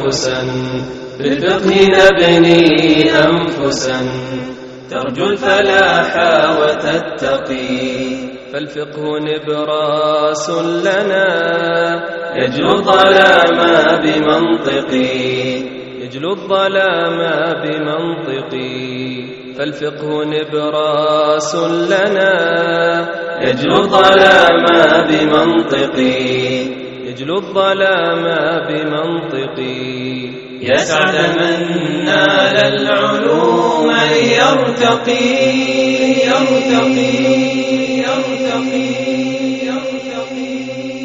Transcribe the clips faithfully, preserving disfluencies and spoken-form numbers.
أسا بالفقه نبني أنفسا ترجو الفلاح وتتقي فالفقه نبراس لنا يجلو الظلام بمنطقي يجلو الظلام بمنطقي فالفقه نبراس لنا يجلو الظلام بمنطقي يجلو الظلام بمنطقي يسعد من نال العلوم يرتقي يرتقي يرتقي يرتقي.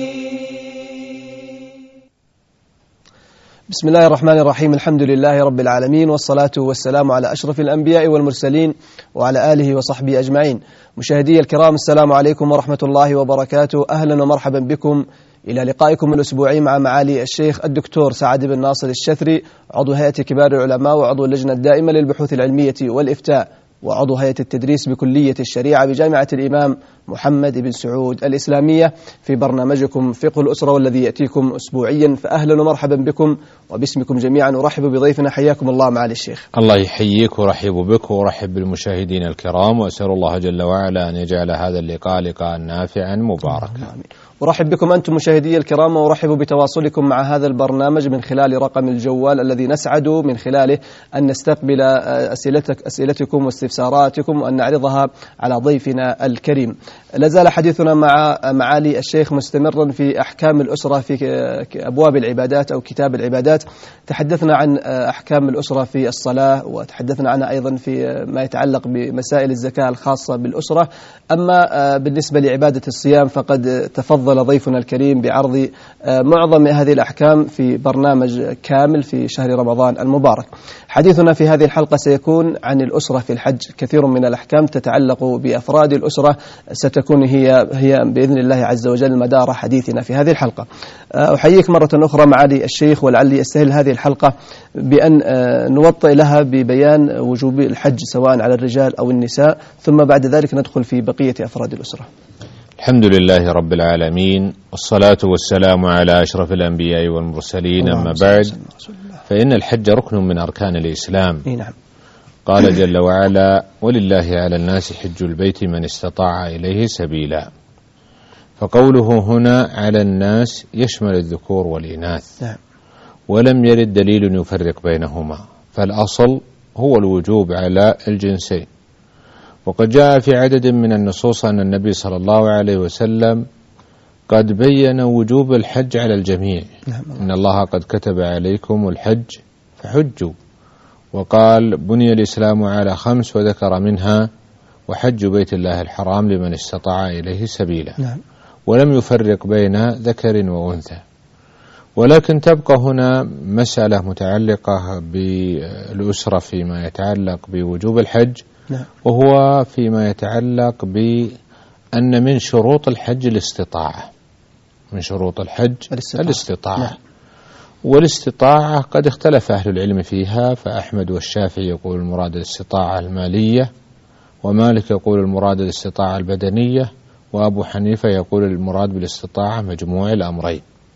بسم الله الرحمن الرحيم. الحمد لله رب العالمين، والصلاة والسلام على أشرف الأنبياء والمرسلين وعلى آله وصحبه أجمعين. مشاهدي الكرام، السلام عليكم ورحمة الله وبركاته. أهلا ومرحبا بكم إلى لقائكم الأسبوعي مع معالي الشيخ الدكتور سعد بن ناصر الشثري، عضو هيئة كبار العلماء وعضو اللجنة الدائمة للبحوث العلمية والإفتاء وعضو هيئة التدريس بكلية الشريعة بجامعة الإمام محمد بن سعود الإسلامية، في برنامجكم فقه الأسرة والذي يأتيكم أسبوعيا. فأهلا ومرحبا بكم، وباسمكم جميعا أرحب بضيفنا. حياكم الله معالي الشيخ. الله يحييك ورحب بك ورحب بالمشاهدين الكرام، وأسأل الله جل وعلا أن يجعل هذا اللقاء لقاء نافعا مباركا. آمين. أرحب بكم أنتم مشاهدي الكرام، وأرحب بتواصلكم مع هذا البرنامج من خلال رقم الجوال الذي نسعد من خلاله أن نستقبل أسئلتك أسئلتكم واستفساراتكم وأن نعرضها على ضيفنا الكريم. لازال حديثنا مع معالي الشيخ مستمرا في أحكام الأسرة في أبواب العبادات أو كتاب العبادات. تحدثنا عن أحكام الأسرة في الصلاة، وتحدثنا عنها أيضا في ما يتعلق بمسائل الزكاة الخاصة بالأسرة. أما بالنسبة لعبادة الصيام فقد تفضل ضيفنا الكريم بعرض معظم هذه الأحكام في برنامج كامل في شهر رمضان المبارك. حديثنا في هذه الحلقة سيكون عن الأسرة في الحج. كثير من الأحكام تتعلق بأفراد الأسرة ستكون هي هي بإذن الله عز وجل مدار حديثنا في هذه الحلقة. أحييك مرة أخرى معالي الشيخ، ولعلي أستهل هذه الحلقة بأن نوطئ لها ببيان وجوب الحج سواء على الرجال أو النساء، ثم بعد ذلك ندخل في بقية أفراد الأسرة. الحمد لله رب العالمين، والصلاة والسلام على أشرف الأنبياء والمرسلين. أما بعد، فإن الحج ركن من أركان الإسلام. نعم. قال جل وعلا: ولله على الناس حج البيت من استطاع إليه سبيلا. فقوله هنا على الناس يشمل الذكور والإناث. نعم. ولم يرد دليل يفرق بينهما، فالأصل هو الوجوب على الجنسين. وقد جاء في عدد من النصوص أن النبي صلى الله عليه وسلم قد بين وجوب الحج على الجميع. إن الله قد كتب عليكم الحج فحجوا، وقال بني الإسلام على خمس، وذكر منها وحج بيت الله الحرام لمن استطاع إليه سبيلا. نعم. ولم يفرق بين ذكر وأنثى. ولكن تبقى هنا مسألة متعلقة بالأسرة فيما يتعلق بوجوب الحج. نعم. وهو فيما يتعلق بأن من شروط الحج الاستطاعة. من شروط الحج الاستطاعة, الاستطاعة. نعم. والاستطاعة قد اختلف أهل العلم فيها، فأحمد والشافعي يقول المراد الاستطاعة المالية، ومالك يقول المراد الاستطاعة البدنية، وأبو حنيفة يقول المراد بالاستطاعة مجموع الأمرين.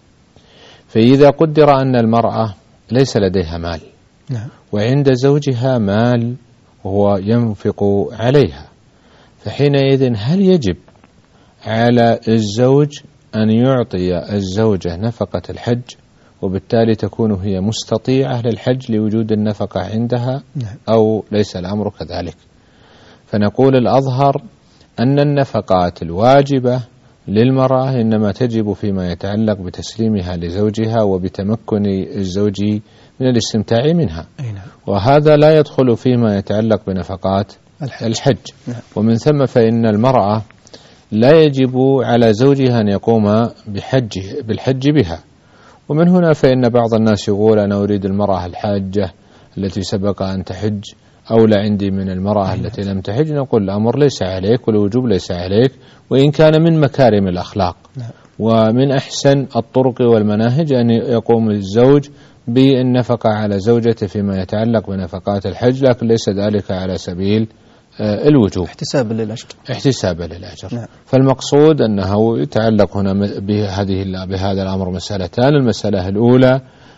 فإذا قدر أن المرأة ليس لديها مال، نعم. وعند زوجها مال وهو ينفق عليها، فحينئذ هل يجب على الزوج أن يعطي الزوجة نفقة الحج، وبالتالي تكون هي مستطيعة للحج لوجود النفقة عندها، أو ليس الأمر كذلك؟ فنقول الأظهر أن النفقات الواجبة للمرأة إنما تجب فيما يتعلق بتسليمها لزوجها وبتمكن الزوج من الاستمتاع منها. وهذا لا يدخل فيما يتعلق بنفقات الحج, الحج. ومن ثم فإن المرأة لا يجب على زوجها أن يقوم بحج بالحج بها. ومن هنا فإن بعض الناس يقول أنا أريد المرأة الحاجة التي سبق أن تحج أولى عندي من المرأة التي لم تحج. نقول الأمر ليس عليك والوجوب ليس عليك، وإن كان من مكارم الأخلاق ومن أحسن الطرق والمناهج أن يقوم الزوج بالنفقة على زوجته فيما يتعلق بنفقات الحج، لكن ليس ذلك على سبيل الوجوب، احتسابا للأجر احتسابا للأجر. نعم. فالمقصود أنه يتعلق هنا بهذه بهذا الأمر مسألتان. المسألة الأولى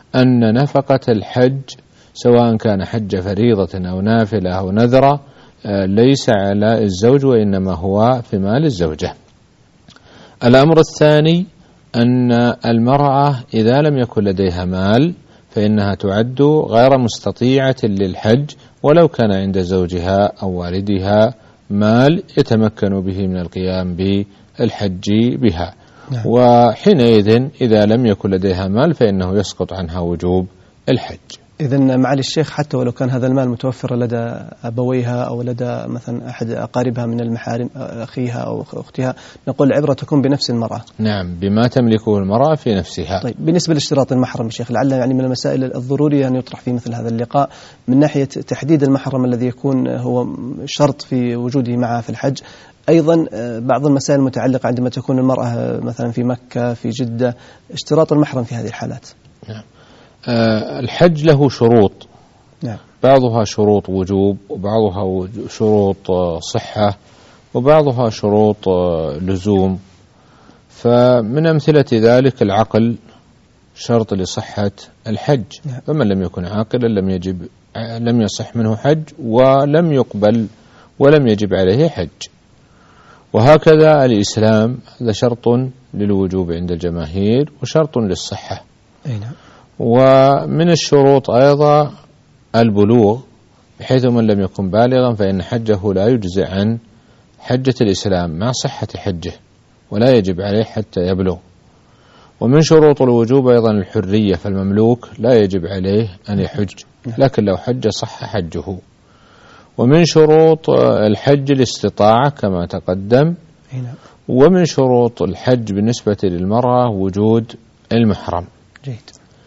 أن نفقة الحج سواء كان حج فريضة أو نافلة أو نذرة ليس على الزوج، وإنما هو في مال الزوجة. الأمر الثاني أن المرأة إذا لم يكن لديها مال فإنها تعد غير مستطيعة للحج ولو كان عند زوجها أو والدها مال يتمكن به من القيام بالحج بها. نعم. وحينئذ إذا لم يكن لديها مال فإنه يسقط عنها وجوب الحج. إذن معالي الشيخ حتى ولو كان هذا المال متوفر لدى أبويها أو لدى مثلا أحد أقاربها من المحارم أخيها أو أختها، نقول العبرة تكون بنفس المرأة. نعم، بما تملكه المرأة في نفسها. طيب، بالنسبة لاشتراط المحرم يا شيخ، لعل يعني من المسائل الضرورية أن يطرح في مثل هذا اللقاء من ناحية تحديد المحرم الذي يكون هو شرط في وجوده معها في الحج. أيضا بعض المسائل المتعلقة عندما تكون المرأة مثلا في مكة في جدة، اشتراط المحرم في هذه الحالات. نعم. أه الحج له شروط. نعم. بعضها شروط وجوب وبعضها شروط صحة وبعضها شروط لزوم. فمن أمثلة ذلك العقل شرط لصحة الحج. نعم. فمن لم يكن عاقلا لم يجب لم يصح منه حج ولم يقبل ولم يجب عليه حج. وهكذا الإسلام هذا شرط للوجوب عند الجماهير وشرط للصحة. أي نعم. ومن الشروط أيضا البلوغ، بحيث من لم يكن بالغا فإن حجه لا يجزئ عن حجة الإسلام مع صحة حجه ولا يجب عليه حتى يبلغ. ومن شروط الوجوب أيضا الحرية، فالمملوك لا يجب عليه أن يحج لكن لو حج صح حجه. ومن شروط الحج الاستطاعة كما تقدم. ومن شروط الحج بالنسبة للمرأة وجود المحرم. جيد.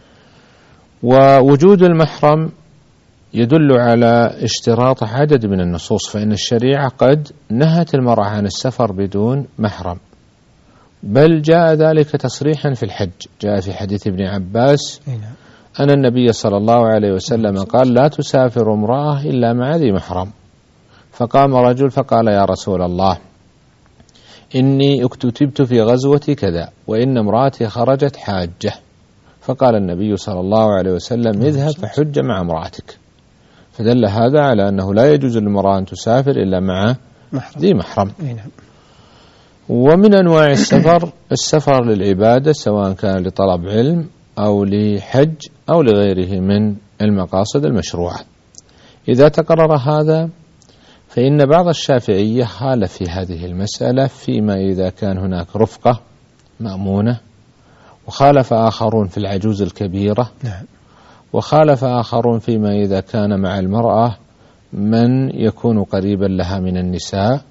ووجود المحرم يدل على اشتراط عدد من النصوص، فإن الشريعة قد نهت المرأة عن السفر بدون محرم، بل جاء ذلك تصريحا في الحج. جاء في حديث ابن عباس أن النبي صلى الله عليه وسلم قال: لا تسافر امرأة إلا مع ذي محرم. فقام رجل فقال: يا رسول الله، إني اكتتبت في غزوة كذا وإن امرأتي خرجت حاجة. فقال النبي صلى الله عليه وسلم: اذهب فحج مع امرأتك. فدل هذا على أنه لا يجوز للمرأة أن تسافر إلا مع ذي محرم. ومن أنواع السفر السفر للعبادة، سواء كان لطلب علم أو لحج أو لغيره من المقاصد المشروعة. إذا تقرر هذا فإن بعض الشافعية خالف في هذه المسألة فيما إذا كان هناك رفقة مأمونة، وخالف آخرون في العجوز الكبيرة. نعم. وخالف آخرون فيما إذا كان مع المرأة من يكون قريبا لها من النساء.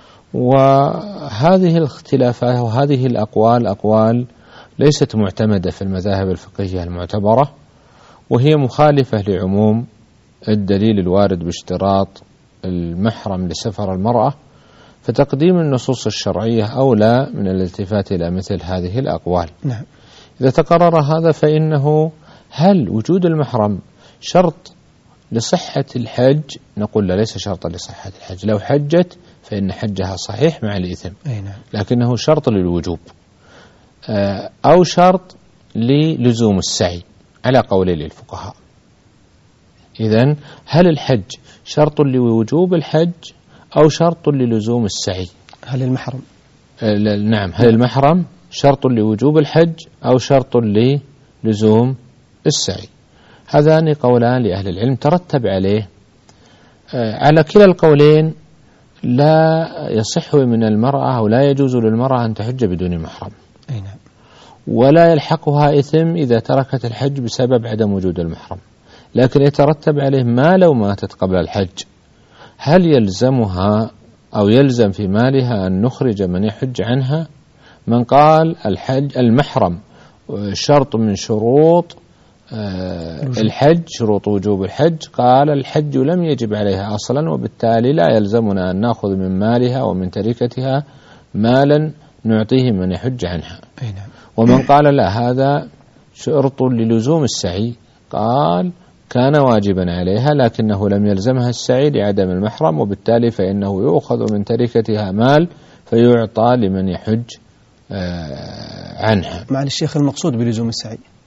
وهذه الاختلافات وهذه الأقوال أقوال ليست معتمدة في المذاهب الفقهية المعتبرة، وهي مخالفة لعموم الدليل الوارد باشتراط المحرم لسفر المرأة. فتقديم النصوص الشرعية أولى من الالتفات إلى مثل هذه الأقوال. نعم. إذا تقرر هذا فإنه هل وجود المحرم شرط لصحة الحج؟ نقول لا، ليس شرطا لصحة الحج. لو حجت فإن حجها صحيح مع الإثم، لكنه شرط للوجوب أو شرط للزوم السعي على قولي للفقهاء. إذن هل الحج شرط لوجوب الحج أو شرط للزوم السعي؟ هل المحرم نعم هل المحرم شرط لوجوب الحج أو شرط للزوم السعي؟ هذان قولان لأهل العلم ترتب عليه. على كلا القولين لا يصح من المرأة أو لا يجوز للمرأة أن تحج بدون محرم. أي نعم. ولا يلحقها إثم إذا تركت الحج بسبب عدم وجود المحرم، لكن يترتب عليه ما لو ماتت قبل الحج. هل يلزمها أو يلزم في مالها أن نخرج من يحج عنها؟ من قال الحج المحرم شرط من شروط الحج، شروط وجوب الحج، قال الحج لم يجب عليها أصلا، وبالتالي لا يلزمنا أن نأخذ من مالها ومن تركتها مالا نعطيه من يحج عنها. ومن قال لا، هذا شرط للزوم السعي، قال كان واجبا عليها لكنه لم يلزمها السعي لعدم المحرم، وبالتالي فإنه يؤخذ من تركتها مال فيعطى لمن يحج عنها. مع الشيخ المقصود بلزوم السعي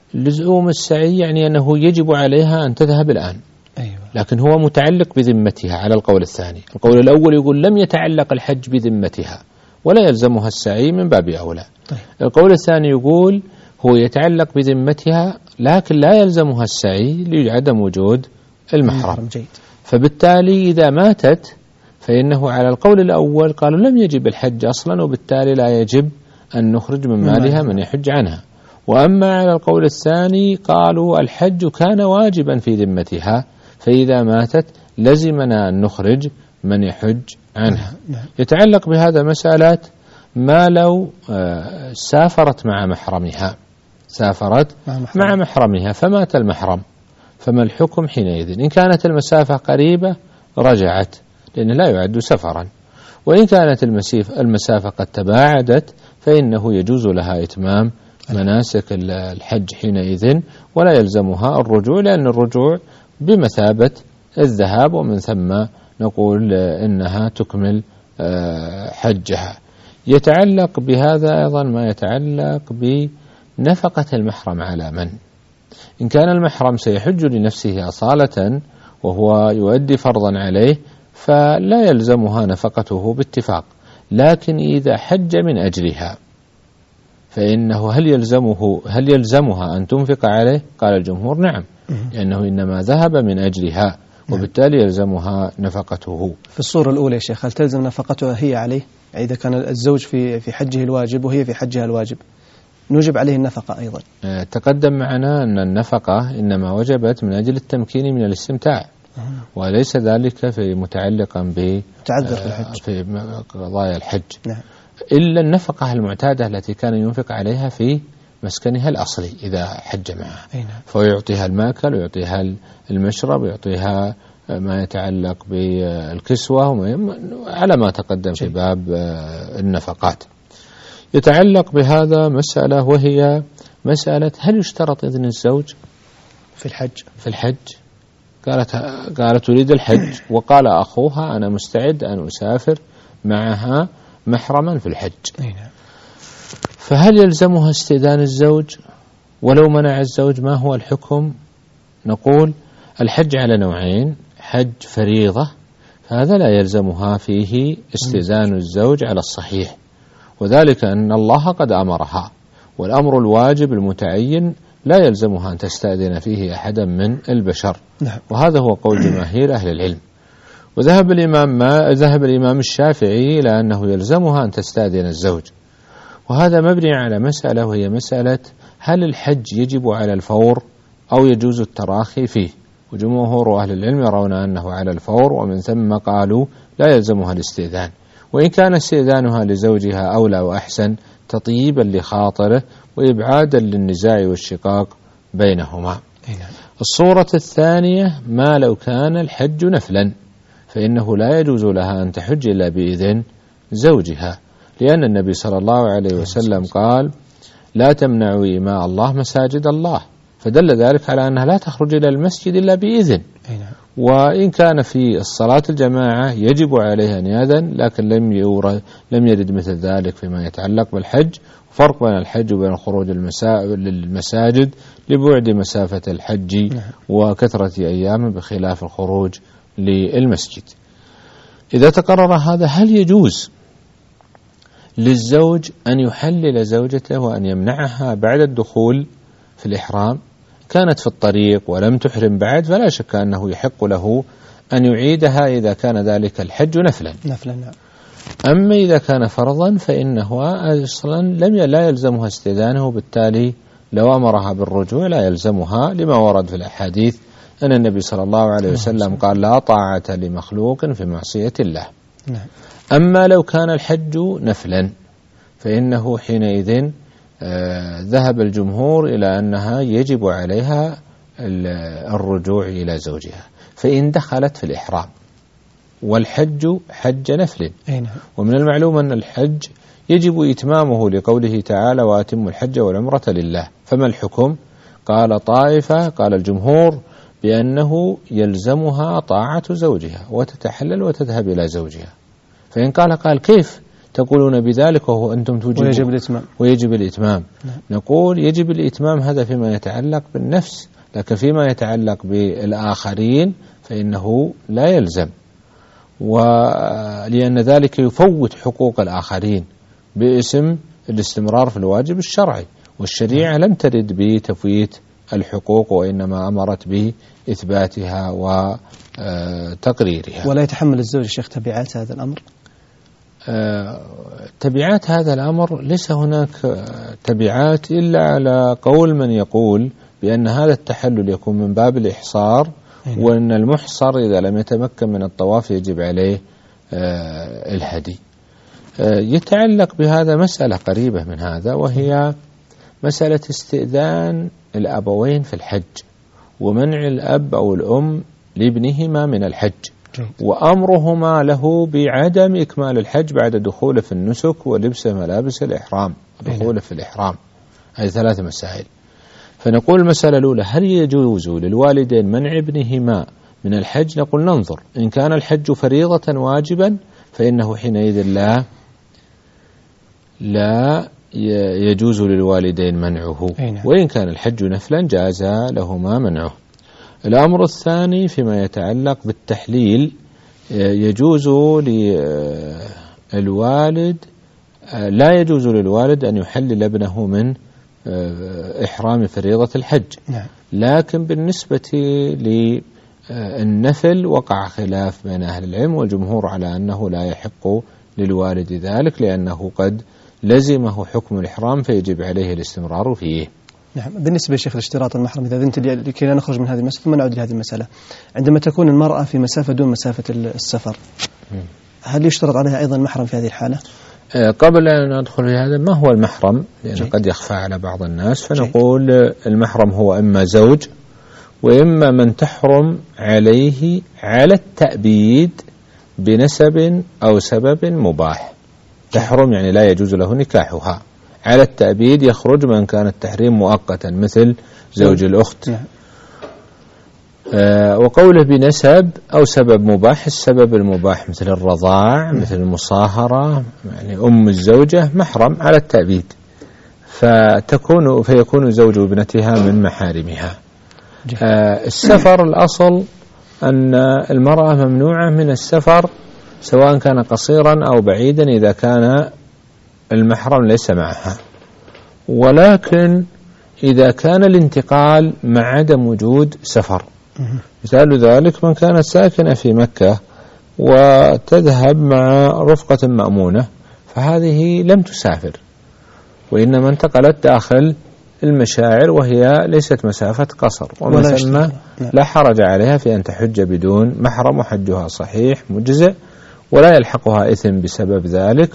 لزوم السعي يعني أنه يجب عليها أن تذهب الآن. أيوة. لكن هو متعلق بذمتها على القول الثاني. القول الأول يقول لم يتعلق الحج بذمتها ولا يلزمها السعي من باب أولى. طيب. القول الثاني يقول هو يتعلق بذمتها لكن لا يلزمها السعي لعدم وجود المحرم. جيد. فبالتالي إذا ماتت فإنه على القول الأول قالوا لم يجب الحج أصلا، وبالتالي لا يجب أن نخرج من مالها من يحج عنها. وأما على القول الثاني قالوا الحج كان واجبا في ذمتها، فإذا ماتت لزمنا أن نخرج من يحج عنها. يتعلق بهذا مسألة ما لو سافرت مع محرمها سافرت مع محرمها فمات المحرم، فما الحكم حينئذ؟ إن كانت المسافة قريبة رجعت لأنه لا يعد سفرا، وإن كانت المسافة قد تباعدت فإنه يجوز لها إتمام مناسك الحج حينئذ ولا يلزمها الرجوع، لأن الرجوع بمثابة الذهاب، ومن ثم نقول إنها تكمل حجها. يتعلق بهذا أيضا ما يتعلق بنفقة المحرم على من؟ إن كان المحرم سيحج لنفسه أصالة وهو يؤدي فرضا عليه فلا يلزمها نفقته باتفاق، لكن إذا حج من أجلها فإنه هل يلزمه هل يلزمها أن تنفق عليه؟ قال الجمهور نعم، لأنه إنما ذهب من أجلها وبالتالي يلزمها نفقته. في الصورة الأولى يا شيخ هل تلزم نفقتها هي عليه؟ إذا كان الزوج في في حجه الواجب وهي في حجها الواجب نوجب عليه النفقة أيضا. تقدم معنا أن النفقة إنما وجبت من أجل التمكين من الاستمتاع، وليس ذلك في متعلقا ب تعذر في الحج في قضايا الحج. نعم. إلا النفقة المعتادة التي كان ينفق عليها في مسكنها الأصلي إذا حج معها، نعم. فيعطيها الماكل ويعطيها المشرب ويعطيها ما يتعلق بالكسوة على ما تقدم في باب النفقات. يتعلق بهذا مسألة وهي مسألة هل يشترط إذن الزوج في الحج؟ في الحج قالت قالت تريد الحج وقال أخوها أنا مستعد أن أسافر معها محرما في الحج، فهل يلزمها استئذان الزوج؟ ولو منع الزوج ما هو الحكم؟ نقول الحج على نوعين، حج فريضة فهذا لا يلزمها فيه استئذان الزوج على الصحيح، وذلك أن الله قد أمرها، والأمر الواجب المتعين لا يلزمها أن تستأذن فيه أحدا من البشر. نعم. وهذا هو قول جماهير أهل العلم. وذهب الإمام ما ذهب الإمام الشافعي إلى أنه يلزمها أن تستأذن الزوج، وهذا مبني على مسألة وهي مسألة هل الحج يجب على الفور أو يجوز التراخي فيه؟ وجمهور أهل العلم يرون أنه على الفور، ومن ثم قالوا لا يلزمها الاستئذان، وإن كان استئذانها لزوجها أولى وأحسن تطييبا لخاطره وإبعادا للنزاع والشقاق بينهما. الصورة الثانية ما لو كان الحج نفلا فإنه لا يجوز لها أن تحج إلا بإذن زوجها، لأن النبي صلى الله عليه وسلم قال لا تمنعوا إماء الله مساجد الله، فدل ذلك على أنها لا تخرج إلى المسجد إلا بإذن. وإن كان في الصلاة الجماعة يجب عليها أن يأذن، لكن لم يورد لم يرد مثل ذلك فيما يتعلق بالحج. فرق بين الحج وبين الخروج للمساجد لبعد مسافة الحج وكثرة أيامه بخلاف الخروج للمسجد. إذا تقرر هذا هل يجوز للزوج أن يحلل زوجته وأن يمنعها بعد الدخول في الإحرام؟ كانت في الطريق ولم تحرم بعد فلا شك أنه يحق له أن يعيدها إذا كان ذلك الحج نفلا. نفلا نعم. أما إذا كان فرضا فإنه أصلا لم لا يلزمها استئذانه، بالتالي لو أمرها بالرجوع لا يلزمها لما ورد في الأحاديث أن النبي صلى الله عليه وسلم قال لا طاعة لمخلوق في معصية الله. نعم. أما لو كان الحج نفلا فإنه حينئذ آه ذهب الجمهور إلى أنها يجب عليها الرجوع إلى زوجها، فإن دخلت في الإحرام والحج حج نفل. ومن المعلوم أن الحج يجب إتمامه لقوله تعالى وأتم الحج والعمرة لله، فما الحكم؟ قال طائفة قال الجمهور بأنه يلزمها طاعة زوجها وتتحلل وتذهب إلى زوجها. فإن قال قال كيف تقولون بذلك وهو أنتم توجبون ويجب الإتمام ويجب الإتمام. نعم. نقول يجب الإتمام هذا فيما يتعلق بالنفس، لكن فيما يتعلق بالآخرين فإنه لا يلزم، ولأن ذلك يفوت حقوق الآخرين باسم الاستمرار في الواجب الشرعي، والشريعة لم ترد بتفويت الحقوق وإنما أمرت بإثباتها وتقريرها. ولا يتحمل الزوج الشيخ تبعات هذا الأمر؟ تبعات هذا الأمر ليس هناك تبعات إلا على قول من يقول بأن هذا التحلل يكون من باب الإحصار، وأن المحصر إذا لم يتمكن من الطواف يجب عليه الهدي. يتعلق بهذا مسألة قريبة من هذا، وهي مسألة استئذان الأبوين في الحج ومنع الأب أو الأم لابنهما من الحج، وأمرهما له بعدم إكمال الحج بعد دخوله في النسك ولبس ملابس الإحرام، دخوله في الإحرام. هذه ثلاث مسائل. فنقول المسألة الأولى: هل يجوز للوالدين منع ابنهما من الحج؟ نقول ننظر، إن كان الحج فريضة واجبا فإنه حينئذ لا لا يجوز للوالدين منعه، وإن كان الحج نفلا جاز لهما منعه. الأمر الثاني فيما يتعلق بالتحليل، يجوز للوالد لا يجوز للوالد أن يحلل ابنه من إحرام فريضة الحج، لكن بالنسبة للنفل وقع خلاف بين أهل العلم، والجمهور على أنه لا يحق للوالد ذلك لأنه قد لزمه حكم الإحرام فيجب عليه الاستمرار فيه. نعم. بالنسبة لشيخ الاشتراط المحرم، إذا أذنت لي لكي لا نخرج من هذه المسألة ثم نعود لهذه المسألة، عندما تكون المرأة في مسافة دون مسافة السفر هل يشترط عليها أيضا محرم في هذه الحالة؟ قبل أن ندخل في هذا، ما هو المحرم؟ لأنه قد يخفى على بعض الناس، فنقول جي. المحرم هو إما زوج وإما من تحرم عليه على التأبيد بنسب أو سبب مباح. تحرم يعني لا يجوز له نكاحها. على التأبيد يخرج من كان التحريم مؤقتا مثل زوج الأخت. آه وقوله بنسب أو سبب مباح، السبب المباح مثل الرضاع، مثل المصاهرة، يعني أم الزوجة محرم على التأبيد، فتكون فيكون زوج ابنتها من محارمها. آه السفر الأصل أن المرأة ممنوعة من السفر سواء كان قصيرا أو بعيدا إذا كان المحرم ليس معها، ولكن إذا كان الانتقال مع عدم وجود سفر، مثال ذلك من كانت ساكنة في مكة وتذهب مع رفقة مأمونة فهذه لم تسافر وإنما انتقلت داخل المشاعر وهي ليست مسافة قصر، ومن ثم لا حرج عليها في أن تحج بدون محرم وحجها صحيح مجزئ ولا يلحقها إثم بسبب ذلك.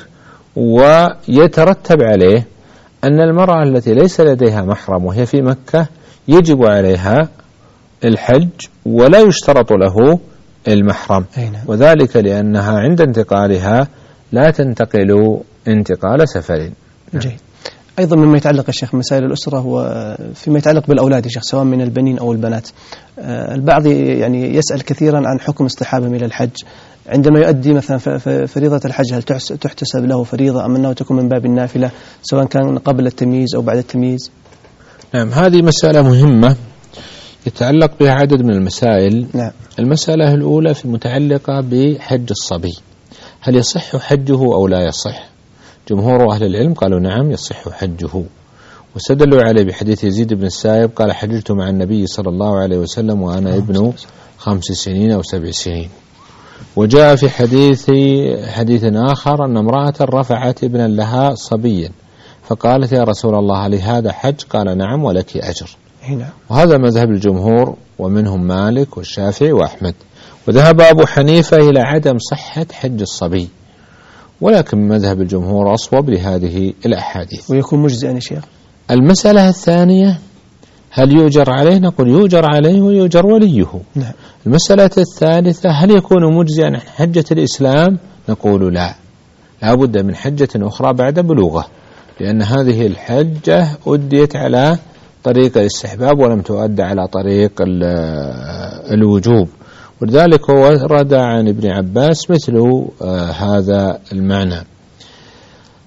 ويترتب عليه أن المرأة التي ليس لديها محرم وهي في مكة يجب عليها الحج ولا يشترط له المحرم، وذلك لأنها عند انتقالها لا تنتقل انتقال سفر. جيد. أيضا مما يتعلق يا شيخ مسائل الأسرة وفيما يتعلق بالأولاد يا شيخ سواء من البنين أو البنات، البعض يعني يسأل كثيرا عن حكم اصطحابهم إلى الحج عندما يؤدي مثلا فريضة الحج، هل تحتسب له فريضة أم أنه تكون من باب النافلة سواء كان قبل التمييز أو بعد التمييز؟ نعم، هذه مسألة مهمة يتعلق بها عدد من المسائل. نعم. المسألة الأولى في متعلقة بحج الصبي، هل يصح حجه أو لا يصح؟ جمهور أهل العلم قالوا نعم يصح حجه، واستدلوا عليه بحديث يزيد بن السائب قال حججت مع النبي صلى الله عليه وسلم وأنا ابن خمس سنين أو سبع سنين. وجاء في حديث حديث آخر أن امرأة رفعت ابنا لها صبيا فقالت يا رسول الله لهذا حج؟ قال نعم ولك أجر. وهذا مذهب الجمهور ومنهم مالك والشافعي وأحمد، وذهب أبو حنيفة إلى عدم صحة حج الصبي، ولكن مذهب الجمهور أصوب لهذه الأحاديث. ويكون مجزئا يا شيخ. المسألة الثانية هل يؤجر عليه؟ نقول يؤجر عليه ويؤجر وليه. نعم. المسألة الثالثة هل يكون مجزئا عن حجة الإسلام؟ نقول لا، لا بد من حجة أخرى بعد بلوغه، لأن هذه الحجة أديت على طريق الاستحباب ولم تؤدى على طريق الوجوب، ولذلك ورد عن ابن عباس مثل هذا المعنى.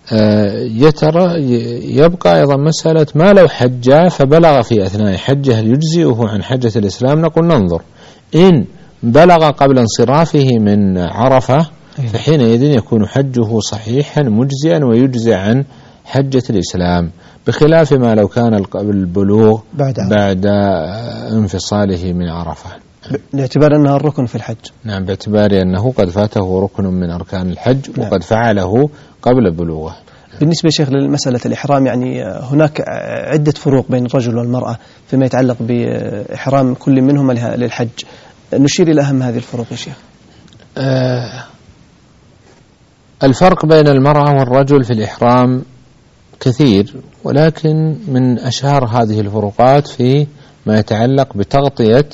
يترى يبقى أيضا مسألة ما لو حج فبلغ في أثناء حجه هل يجزئه عن حجة الإسلام؟ نقول ننظر، إن بلغ قبل انصرافه من عرفة فحينئذ يكون حجه صحيحا مجزئا ويجزئ عن حجة الإسلام، بخلاف ما لو كان البلوغ بعد, بعد انفصاله من عرفة، باعتبار أنها الركن في الحج. نعم، باعتبار أنه قد فاته ركن من أركان الحج. نعم. وقد فعله قبل بلوغه. بالنسبة شيخ للمسألة الإحرام، يعني هناك عدة فروق بين الرجل والمرأة فيما يتعلق بإحرام كل منهما للحج، نشير إلى أهم هذه الفروق يا شيخ. آه الفرق بين المرأة والرجل في الإحرام كثير، ولكن من أشهر هذه الفروقات في ما يتعلق بتغطية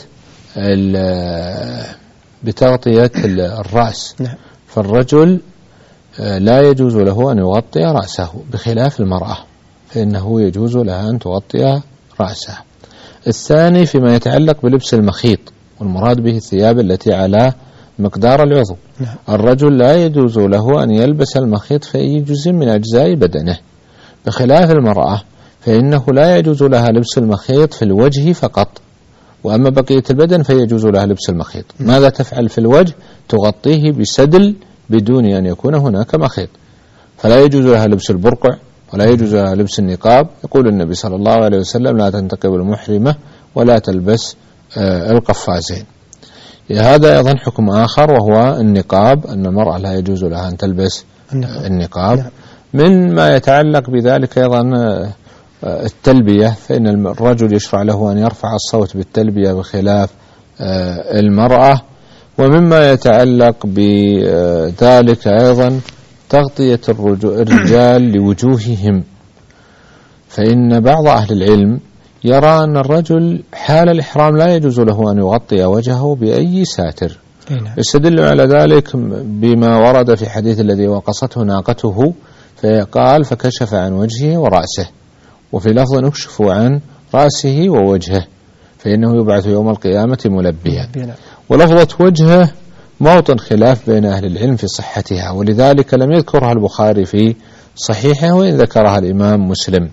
بتغطية الرأس. نعم. فالرجل لا يجوز له أن يغطي رأسه، بخلاف المرأة فإنه يجوز لها أن تغطي رأسها. الثاني فيما يتعلق بلبس المخيط، والمراد به الثياب التي على مقدار العضو. نعم. الرجل لا يجوز له أن يلبس المخيط في أي جزء من أجزاء بدنه، بخلاف المرأة فإنه لا يجوز لها لبس المخيط في الوجه فقط، وأما بقية البدن فيجوز لها لبس المخيط. ماذا تفعل في الوجه؟ تغطيه بسدل بدون أن يكون هناك مخيط، فلا يجوز لها لبس البرقع ولا يجوز لها لبس النقاب. يقول النبي صلى الله عليه وسلم: لا تنتقب المحرمة ولا تلبس آه القفازين. هذا أيضا حكم آخر وهو النقاب، أن المرأة لا يجوز لها أن تلبس النقاب, النقاب. من ما يتعلق بذلك أيضا التلبية، فإن الرجل يشرع له أن يرفع الصوت بالتلبية بخلاف المرأة. ومما يتعلق بذلك أيضا تغطية الرجال لوجوههم، فإن بعض أهل العلم يرى أن الرجل حال الإحرام لا يجوز له أن يغطي وجهه بأي ساتر، يستدل على ذلك بما ورد في حديث الذي وقصته ناقته فقال: فكشف عن وجهه ورأسه، وفي لفظ: نكشف عن رأسه ووجهه فإنه يبعث يوم القيامة ملبيا. ولفظة وجهه موطن خلاف بين أهل العلم في صحتها، ولذلك لم يذكرها البخاري في صحيحه وإن ذكرها الإمام مسلم.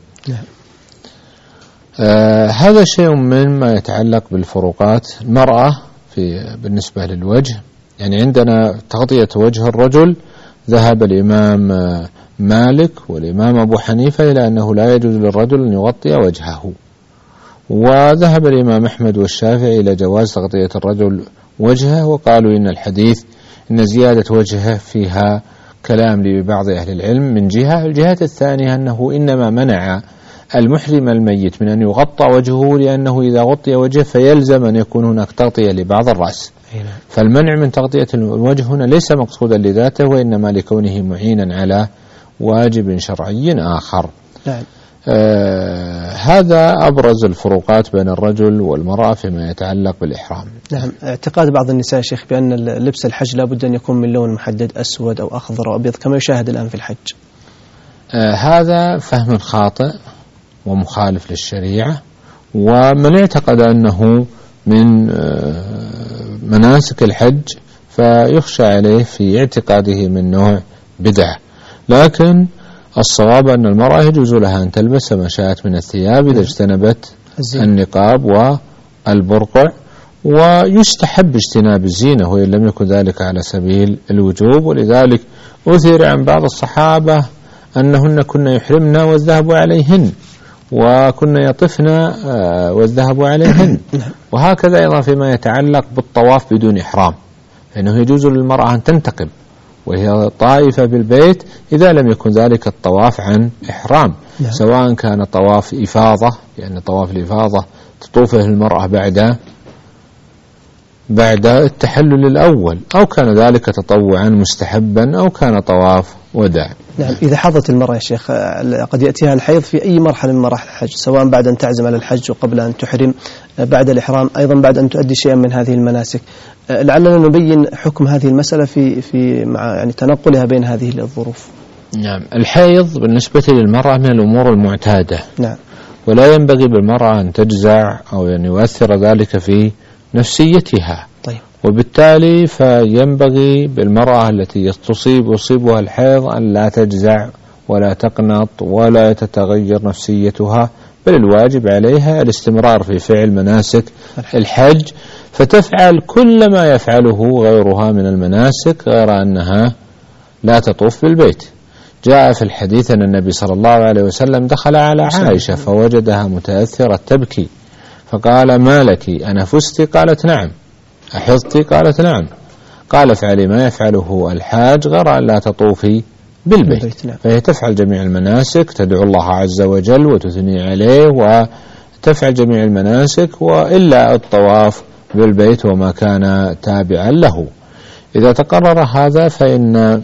آه هذا شيء من ما يتعلق بالفروقات. المرأة في بالنسبة للوجه، يعني عندنا تغطية وجه الرجل ذهب الإمام مالك والإمام أبو حنيفة إلى أنه لا يجوز للرجل أن يغطي وجهه، وذهب الإمام أحمد والشافعي إلى جواز تغطية الرجل وجهه، وقالوا إن الحديث إن زيادة وجهه فيها كلام لبعض أهل العلم من جهة. الجهة الثانية أنه إنما منع المحرم الميت من أن يغطى وجهه، لأنه إذا غطي وجهه فيلزم أن يكون هناك تغطية لبعض الرأس. فالمنع من تغطية الوجه هنا ليس مقصودا لذاته، وإنما لكونه معينا على واجب شرعي آخر. نعم. آه هذا أبرز الفروقات بين الرجل والمرأة فيما يتعلق بالإحرام. نعم. اعتقاد بعض النساء شيخ بأن لبس الحج لابد أن يكون من لون محدد، أسود أو أخضر أو أبيض كما يشاهد الآن في الحج. آه هذا فهم خاطئ ومخالف للشريعة، ومن اعتقد أنه من آه مناسك الحج فيخشى عليه في اعتقاده من نوع بدعة. لكن الصواب أن المرأة يجوز لها أن تلبس ما شاءت من الثياب إذا اجتنبت النقاب والبرقع، ويستحب اجتناب الزينة وإن لم يكن ذلك على سبيل الوجوب. ولذلك أثير عن بعض الصحابة أنهن كن يحرمن والذهب عليهن، وكن يطفن والذهب عليهن. وهكذا أيضا فيما يتعلق بالطواف بدون إحرام، فإنه يجوز للمرأة أن تنتقب وهي طائفة بالبيت إذا لم يكن ذلك الطواف عن إحرام. نعم. سواء كان طواف إفاضة، لأن طواف الإفاضة تطوفه المرأة بعد بعد التحلل الأول، أو كان ذلك تطوعا مستحبا، أو كان طواف وداع. نعم. إذا حضت المرأة يا شيخ قد يأتيها الحيض في أي مرحلة من مراحل الحج، سواء بعد أن تعزم على الحج وقبل أن تحرم، بعد الإحرام، أيضا بعد أن تؤدي شيئا من هذه المناسك. لعلنا نبين حكم هذه المسألة في في مع يعني تنقلها بين هذه الظروف. نعم. الحيض بالنسبة للمرأة من الأمور المعتادة. نعم. ولا ينبغي بالمرأة أن تجزع أو أن يؤثر ذلك في نفسيتها. طيب. وبالتالي فينبغي بالمرأة التي تصيب يصيبها الحيض أن لا تجزع ولا تقنط ولا تتغير نفسيتها، بل الواجب عليها الاستمرار في فعل مناسك الحج، فتفعل كل ما يفعله غيرها من المناسك غير أنها لا تطوف بالبيت. جاء في الحديث أن النبي صلى الله عليه وسلم دخل على عائشة فوجدها متأثرة تبكي، فقال: ما لك؟ أنا فزت؟ قالت: نعم. أحضت؟ قالت: نعم. قال: افعلي ما يفعله الحاج غير أن لا تطوفي بالبيت. فهي تفعل جميع المناسك، تدعو الله عز وجل وتثني عليه وتفعل جميع المناسك، وإلا الطواف بالبيت وما كان تابعا له. إذا تقرر هذا فإن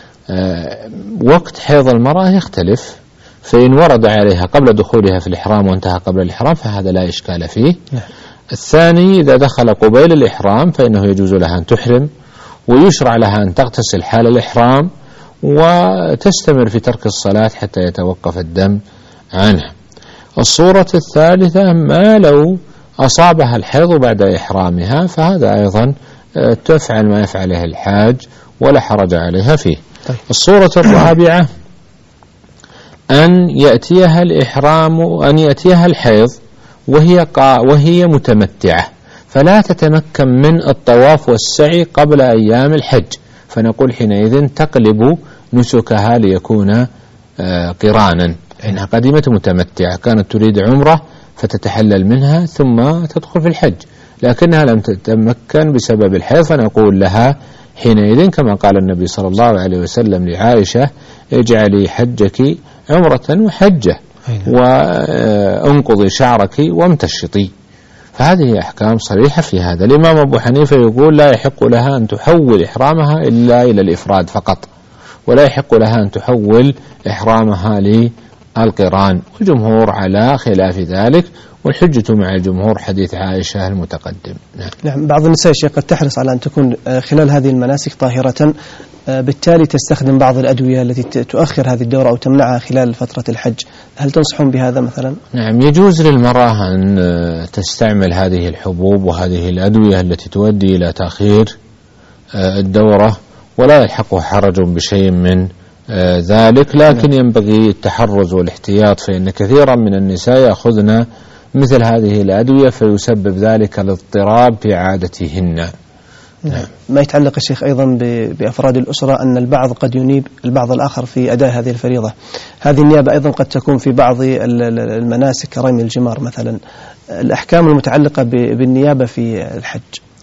وقت حيض المرأة يختلف، فإن ورد عليها قبل دخولها في الإحرام وانتهى قبل الإحرام فهذا لا إشكال فيه. الثاني إذا دخل قبيل الإحرام فإنه يجوز لها أن تحرم، ويشرع لها أن تغتسل حال الإحرام وتستمر في ترك الصلاة حتى يتوقف الدم عنها. الصورة الثالثة ما لو أصابها الحيض بعد إحرامها، فهذا أيضا تفعل ما يفعله الحاج ولا حرج عليها فيه. طيب. الصورة الرابعة أن يأتيها الإحرام أن يأتيها الحيض وهي قا وهي متمتعة، فلا تتمكن من الطواف والسعي قبل أيام الحج، فنقول حينئذ تقلب نسكها ليكون قرانا، إنها قديمة متمتعة كانت تريد عمرة فتتحلل منها ثم تدخل في الحج، لكنها لم تتمكن بسبب الحيض، فنقول لها حينئذ كما قال النبي صلى الله عليه وسلم لعائشة: اجعلي حجك عمرة وحجة وانقضي شعرك وامتشطي. فهذه أحكام صريحة في هذا. الإمام أبو حنيفة يقول لا يحق لها أن تحول إحرامها إلا إلى الإفراد فقط، ولا يحق لها أن تحول إحرامها للقران، والجمهور على خلاف ذلك، والحجة مع الجمهور حديث عائشة المتقدم. نعم. نعم. بعض النساء شيخ قد تحرص على أن تكون خلال هذه المناسك طاهرة، بالتالي تستخدم بعض الأدوية التي تؤخر هذه الدورة أو تمنعها خلال فترة الحج، هل تنصحون بهذا مثلا؟ نعم، يجوز للمرأة أن تستعمل هذه الحبوب وهذه الأدوية التي تؤدي إلى تأخير الدورة، ولا يلحقه حرج بشيء من ذلك، لكن ينبغي التحرز والاحتياط، فإن كثيرا من النساء يأخذن مثل هذه الأدوية فيسبب ذلك الاضطراب في عادتهن. نعم. ما يتعلق الشيخ أيضا بأفراد الأسرة أن البعض قد ينيب البعض الآخر في أداء هذه الفريضة، هذه النيابة أيضا قد تكون في بعض المناسك كرمي الجمار مثلا، الأحكام المتعلقة بالنيابة في الحج.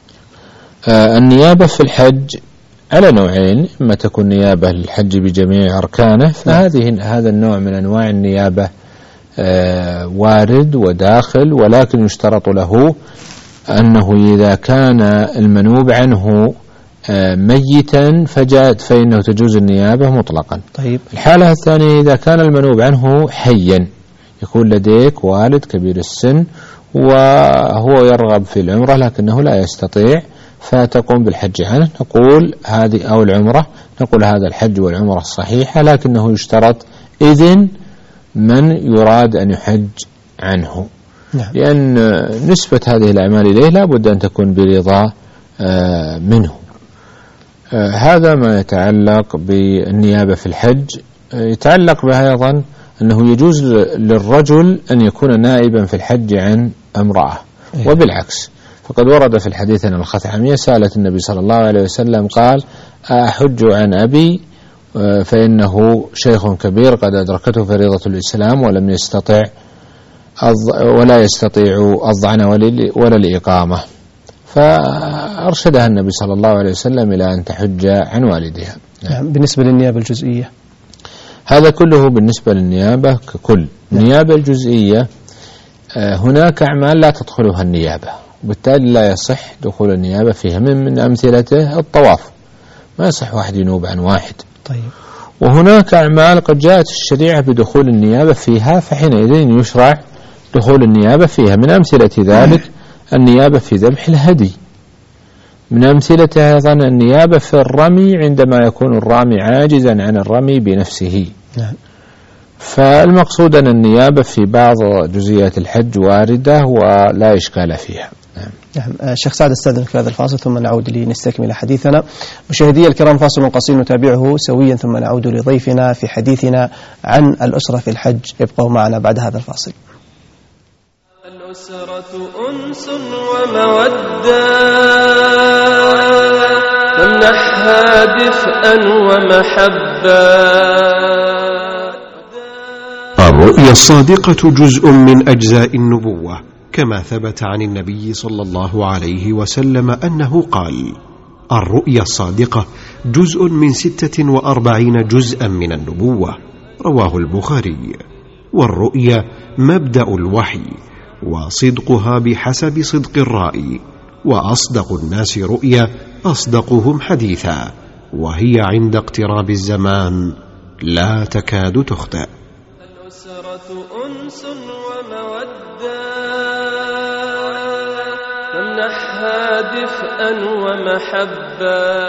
آه النيابة في الحج على نوعين، إما تكون نيابة للحج بجميع أركانه، فهذه هذا النوع من أنواع النيابة آه وارد وداخل، ولكن يشترط له أنه إذا كان المنوب عنه ميتا فجاءت فإنه تجوز النيابة مطلقا. طيب. الحالة الثانية إذا كان المنوب عنه حيا، يكون لديك والد كبير السن وهو يرغب في العمرة لكنه لا يستطيع، فتقوم بالحج عنه، نقول هذه أو العمرة، نقول هذا الحج والعمرة الصحيحة، لكنه يشترط إذن من يراد أن يحج عنه. نعم. لأن نسبة هذه الأعمال إليه لا بد أن تكون برضا منه. هذا ما يتعلق بالنيابة في الحج. يتعلق بها أيضا أنه يجوز للرجل أن يكون نائبا في الحج عن امرأة، وبالعكس، فقد ورد في الحديث أن الخثعمية سألت النبي صلى الله عليه وسلم قال: أحج عن أبي فإنه شيخ كبير قد أدركته فريضة الإسلام ولم يستطع ولا يستطيع الضعن ولا الإقامة، فأرشدها النبي صلى الله عليه وسلم إلى أن تحج عن والدها. نعم. بالنسبة للنيابة الجزئية هذا كله بالنسبة للنيابة ككل. النيابة الجزئية هناك أعمال لا تدخلها النيابة، وبالتالي لا يصح دخول النيابة فيها، من من أمثلته الطواف، ما يصح واحد ينوب عن واحد. طيب. وهناك أعمال قد جاءت الشريعة بدخول النيابة فيها، فحينئذ يشرع دخول النيابة فيها. من أمثلة ذلك النيابة في ذبح الهدي، من أمثلة أيضا النيابة في الرمي عندما يكون الرامي عاجزا عن الرمي بنفسه. نعم. فالمقصود أن النيابة في بعض جزئيات الحج واردة ولا إشكال فيها. نعم. شيخ سعد استاذنك في هذا الفاصل ثم نعود لنستكمل حديثنا. مشاهدي الكرام فاصل قصير نتابعه سويا ثم نعود لضيفنا في حديثنا عن الأسرة في الحج. ابقوا معنا بعد هذا الفاصل. الأسرة أنس ومودة فامنحها دفئا ومحبة. الرؤيا الصادقة جزء من أجزاء النبوة، كما ثبت عن النبي صلى الله عليه وسلم أنه قال: الرؤيا الصادقة جزء من ستة وأربعين جزءا من النبوة، رواه البخاري. والرؤيا مبدأ الوحي، وصدقها بحسب صدق الرأي، وأصدق الناس رؤيا أصدقهم حديثا، وهي عند اقتراب الزمان لا تكاد تخطئ. الأسرة أنس ومودة فامنحها دفئا ومحبة.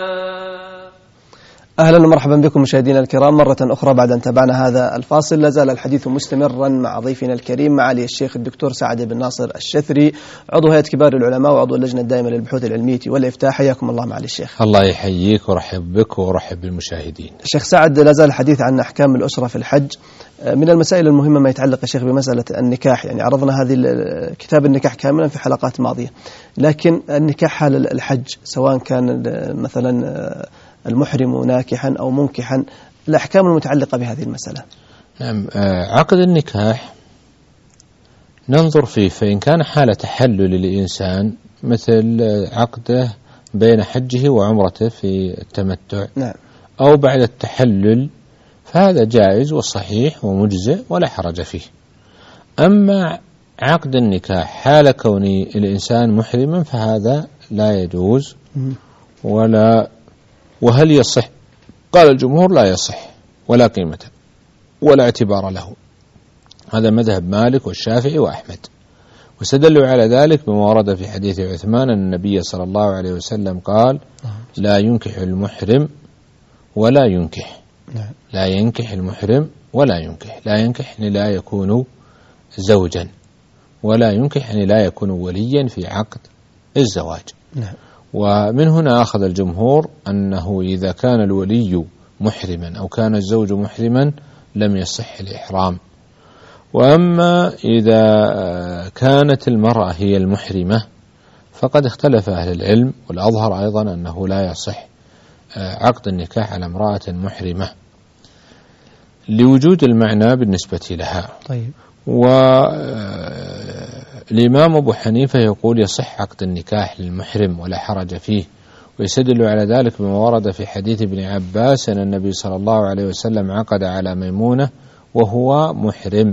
أهلا ومرحبا بكم مشاهدينا الكرام مرة أخرى بعد أن تابعنا هذا الفاصل. لازال الحديث مستمرا مع ضيفنا الكريم معالي الشيخ الدكتور سعد بن ناصر الشثري، عضو هيئة كبار العلماء وعضو اللجنة الدائمة للبحوث العلمية والإفتاء. حياكم الله معالي الشيخ. الله يحييك ورحب بك ورحب بالمشاهدين. الشيخ سعد، لازال الحديث عن أحكام الأسرة في الحج. من المسائل المهمة ما يتعلق يا شيخ بمسألة النكاح، يعني عرضنا هذه كتاب النكاح كاملا في حلقات ماضية، لكن النكاح حال الحج سواء كان مثلا المحرم ناكحا أو منكحا، الأحكام المتعلقة بهذه المسألة. نعم. عقد النكاح ننظر فيه، فإن كان حالة تحلل للإنسان مثل عقده بين حجه وعمرته في التمتع، نعم، أو بعد التحلل، فهذا جائز وصحيح ومجزئ ولا حرج فيه. أما عقد النكاح حال كون الإنسان محرما فهذا لا يجوز ولا وهل يصح؟ قال الجمهور لا يصح ولا قيمة ولا اعتبار له. هذا مذهب مالك والشافعي وأحمد، واستدلوا على ذلك بما ورد في حديث عثمان أن النبي صلى الله عليه وسلم قال: لا ينكح المحرم ولا ينكح. لا ينكح المحرم ولا ينكح. لا ينكح يعني لا يكون زوجا، ولا ينكح يعني لا يكون وليا في عقد الزواج. نعم. ومن هنا أخذ الجمهور أنه إذا كان الولي محرما أو كان الزوج محرما لم يصح الإحرام. وأما إذا كانت المرأة هي المحرمة فقد اختلف أهل العلم، والأظهر أيضا أنه لا يصح عقد النكاح على امرأة محرمة لوجود المعنى بالنسبة لها. طيب. والإمام أبو حنيفة يقول يصح عقد النكاح للمحرم ولا حرج فيه، ويستدل على ذلك بما ورد في حديث ابن عباس أن النبي صلى الله عليه وسلم عقد على ميمونة وهو محرم.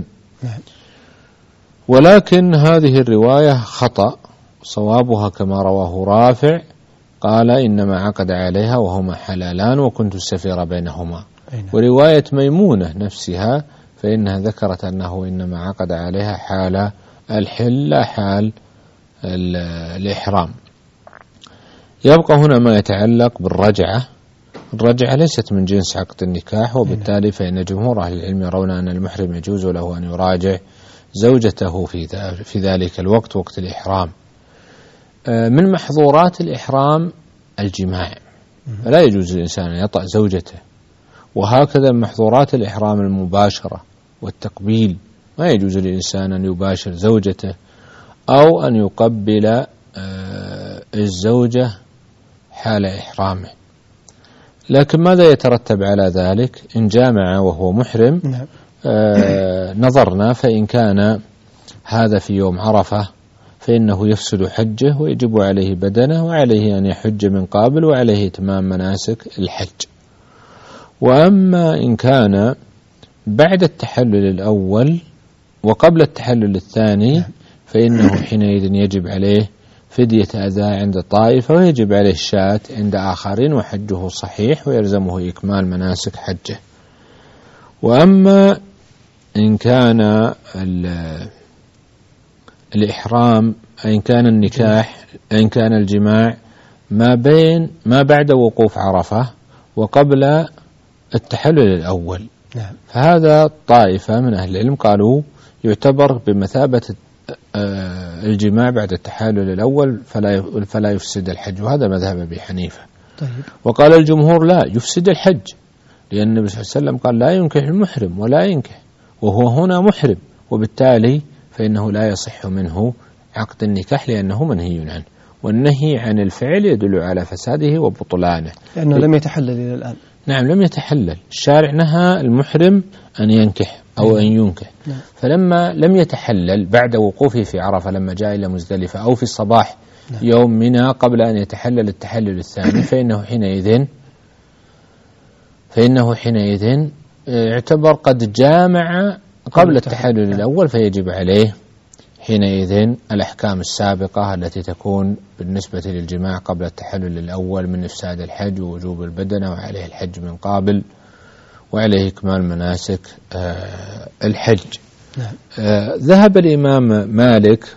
ولكن هذه الرواية خطأ، صوابها كما رواه رافع قال: إنما عقد عليها وهما حلالان وكنت السفير بينهما. ورواية ميمونة نفسها فإنها ذكرت أنه إنما عقد عليها حال الحل لا حال الإحرام. يبقى هنا ما يتعلق بالرجعة. الرجعة ليست من جنس عقد النكاح، وبالتالي فإن جمهور أهل العلم يرون أن المحرم يجوز له أن يراجع زوجته في ذلك الوقت، وقت الإحرام. من محظورات الإحرام الجماع، فلا يجوز للإنسان أن يطأ زوجته. وهكذا محظورات الإحرام المباشرة والتقبيل، ما يجوز للإنسان أن يباشر زوجته أو أن يقبل الزوجة حال إحرامه. لكن ماذا يترتب على ذلك إن جامع وهو محرم؟ آه نظرنا، فإن كان هذا في يوم عرفة فإنه يفسد حجه ويجب عليه بدنه، وعليه أن يحج من قابل، وعليه إتمام مناسك الحج. وأما إن كان بعد التحلل الأول وقبل التحلل الثاني فإنه حينئذ يجب عليه فدية أداء عند طائفة، ويجب عليه الشاة عند آخرين، وحجه صحيح ويلزمه إكمال مناسك حجه. وأما إن كان الإحرام، إن كان النكاح، إن كان الجماع ما بين ما بعد وقوف عرفة وقبل التحلل الأول، فهذا طائفة من أهل العلم قالوا يعتبر بمثابة الجماع بعد التحلل الأول فلا فلا يفسد الحج، وهذا مذهب أبي حنيفة. طيب. وقال الجمهور لا يفسد الحج، لأن النبي صلى الله عليه وسلم قال لا ينكح المحرم ولا ينكح، وهو هنا محرم، وبالتالي فإنه لا يصح منه عقد النكاح لأنه منهي عنه، والنهي عن الفعل يدل على فساده وبطلانه، لأنه لم يتحلل إلى الآن. نعم لم يتحلل، الشارع نهى المحرم أن ينكح أو أن ينكح. نعم. فلما لم يتحلل بعد وقوفه في عرفة لما جاء إلى مزدلفة أو في صباح نعم. يوم منى قبل أن يتحلل التحلل الثاني فإنه حينئذ فإنه حينئذ يعتبر قد جامع قبل التحلل الأول، فيجب عليه حينئذ الأحكام السابقة التي تكون بالنسبة للجماع قبل التحلل الأول من إفساد الحج ووجوب البدنة، وعليه الحج من قابل، وعليه إكمال مناسك الحج. نعم. ذهب الإمام مالك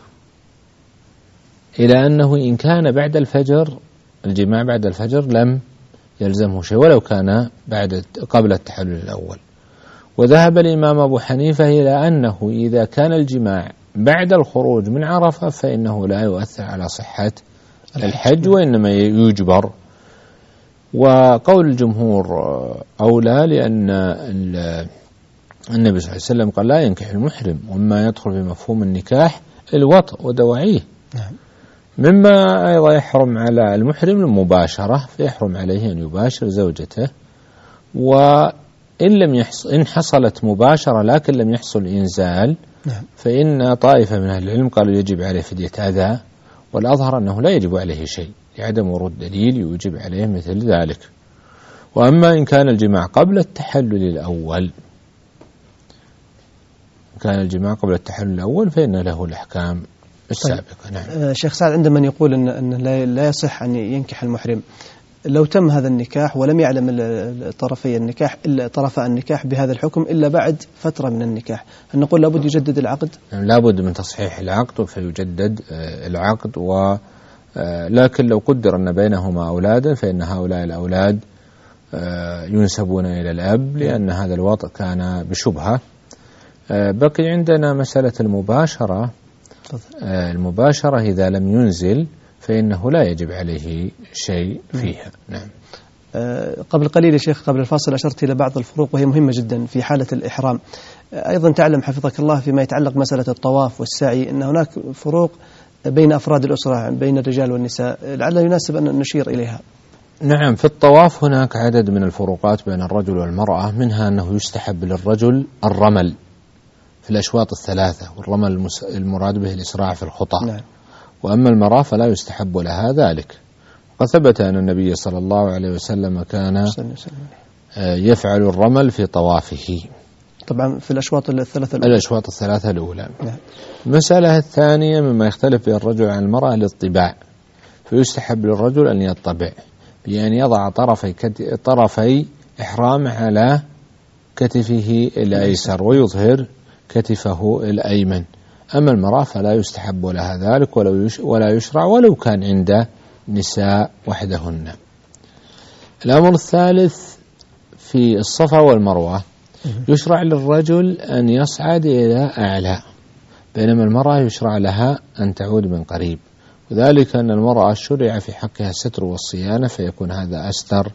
إلى أنه إن كان بعد الفجر الجماع بعد الفجر لم يلزمه شيء ولو كان بعد قبل التحلل الأول. وذهب الإمام أبو حنيفة إلى أنه إذا كان الجماع بعد الخروج من عرفة فإنه لا يؤثر على صحة الحج وإنما يجبر. وقول الجمهور أولى، لأن النبي صلى الله عليه وسلم قال لا ينكح المحرم، ومما يدخل في مفهوم النكاح الوطء ودواعيه. نعم. مما أيضا يحرم على المحرم المباشرة، فيحرم عليه أن يباشر زوجته، وإن لم يحصل إن حصلت مباشرة لكن لم يحصل إنزال نعم. فإن طائفة من أهل العلم قالوا يجب عليه فدية أذى، والأظهر أنه لا يجب عليه شيء لعدم ورود دليل يوجب عليه مثل ذلك. وأما إن كان الجماع قبل التحلل الأول كان الجماع قبل التحلل الأول فإن له الأحكام السابقة. طيب. نعم. شيخ سعد، عند من يقول أن, أن لا يصح أن ينكح المحرم لو تم هذا النكاح ولم يعلم طرفي النكاح إلا طرف النكاح بهذا الحكم إلا بعد فترة من النكاح، هل نقول لابد يجدد العقد؟ لابد من تصحيح العقد فيجدد العقد، و لكن لو قدر أن بينهما أولادا فإن هؤلاء الأولاد ينسبون إلى الأب، لأن هذا الوطء كان بشبهة. بقي عندنا مسألة المباشرة. المباشرة إذا لم ينزل فإنه لا يجب عليه شيء فيها. نعم. قبل قليل يا شيخ قبل الفاصل أشرت إلى بعض الفروق وهي مهمة جدا في حالة الإحرام. أيضا تعلم حفظك الله فيما يتعلق مسألة الطواف والسعي أن هناك فروق بين أفراد الأسرة بين الرجال والنساء، لعل يناسب أن نشير إليها. نعم. في الطواف هناك عدد من الفروقات بين الرجل والمرأة، منها أنه يستحب للرجل الرمل في الأشواط الثلاثة، والرمل المراد به الإسراع في الخطى. نعم. وأما المرأة فلا يستحب لها ذلك. وقد ثبت أن النبي صلى الله عليه وسلم كان يفعل الرمل في طوافه، طبعا في الأشواط الثلاثة الأولى. الأشواط الثلاثة الأولى. نعم. المسألة الثانية مما يختلف بين الرجل عن المرأة الاطباع، فيستحب للرجل أن يطبع بأن يضع طرفي طرفي إحرامه على كتفه الأيسر ويظهر كتفه الأيمن. أما المرأة فلا يستحب لها ذلك ولا يشرع ولو كان عند نساء وحدهن. الأمر الثالث في الصفا والمروة يشرع للرجل أن يصعد إلى أعلى، بينما المرأة يشرع لها أن تعود من قريب، وذلك أن المرأة شرع في حقها الستر والصيانة فيكون هذا أستر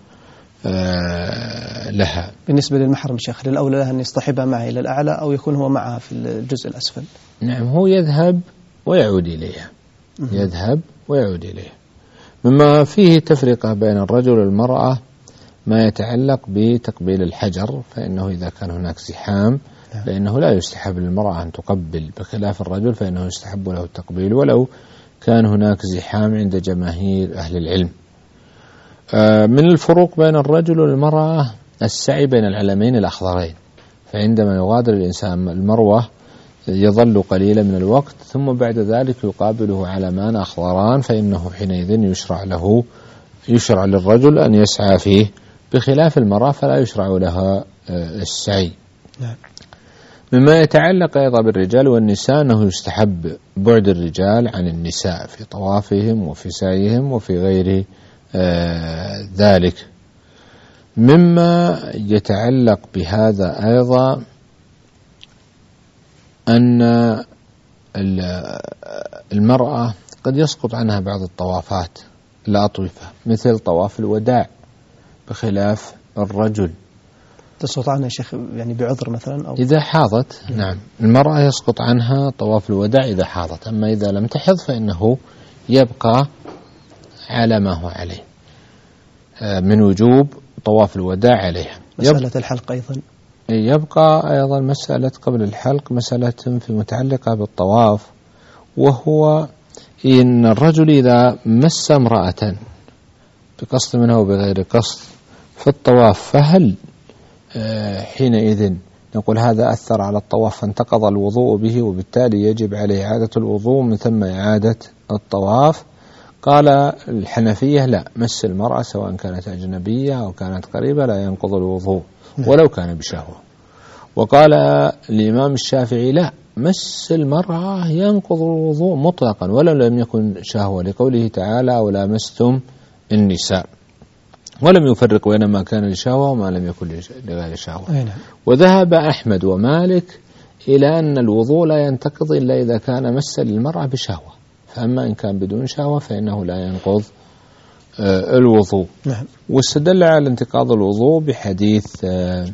لها. بالنسبة للمحرم شيخ للأولى لها أن يصطحبها معها إلى الأعلى أو يكون هو معها في الجزء الأسفل؟ نعم، هو يذهب ويعود إليها. يذهب ويعود إليها. مما فيه تفرقة بين الرجل والمرأة ما يتعلق بتقبيل الحجر، فإنه إذا كان هناك زحام فإنه لا يستحب للمرأة أن تقبل، بخلاف الرجل فإنه يستحب له التقبيل ولو كان هناك زحام عند جماهير أهل العلم. من الفروق بين الرجل والمرأة السعي بين العلمين الأخضرين، فعندما يغادر الإنسان المروة يظل قليلا من الوقت ثم بعد ذلك يقابله علمان أخضران، فإنه حينئذ يشرع له يشرع للرجل أن يسعى فيه، بخلاف المرأة فلا يشرع لها السعي. نعم. مما يتعلق أيضا بالرجال والنساء أنه يستحب بعد الرجال عن النساء في طوافهم وفي سعيهم وفي غير آه ذلك. مما يتعلق بهذا أيضا أن المرأة قد يسقط عنها بعض الطوافات الأطوفة مثل طواف الوداع، بخلاف الرجل. تسقط عنها يا شيخ يعني بعذر مثلا أو إذا حاضت. نعم، المرأة يسقط عنها طواف الوداع إذا حاضت، أما إذا لم تحض فإنه يبقى على ما هو عليه من وجوب طواف الوداع عليها. مسألة الحلق أيضا يبقى أيضا مسألة قبل الحلق مسألة في متعلقة بالطواف، وهو إن الرجل إذا مس امرأة بقصد منها وبغير قصد في الطواف، فهل حينئذ نقول هذا أثر على الطواف فانتقض الوضوء به وبالتالي يجب عليه إعادة الوضوء من ثم إعادة الطواف؟ قال الحنفية لا، مس المرأة سواء كانت أجنبية أو كانت قريبة لا ينقض الوضوء ولو كان بشهوة. وقال الإمام الشافعي لا، مس المرأة ينقض الوضوء مطلقا ولو لم يكن شهوة، لقوله تعالى أو لامستم النساء، ولم يفرق بين ما كان لشهوة وما لم يكن لغير شهوة. وذهب أحمد ومالك إلى أن الوضوء لا ينتقض إلا إذا كان مس للمرأة بشهوة، فأما إن كان بدون شهوة فإنه لا ينقض الوضوء. نعم. واستدل على انتقاض الوضوء بحديث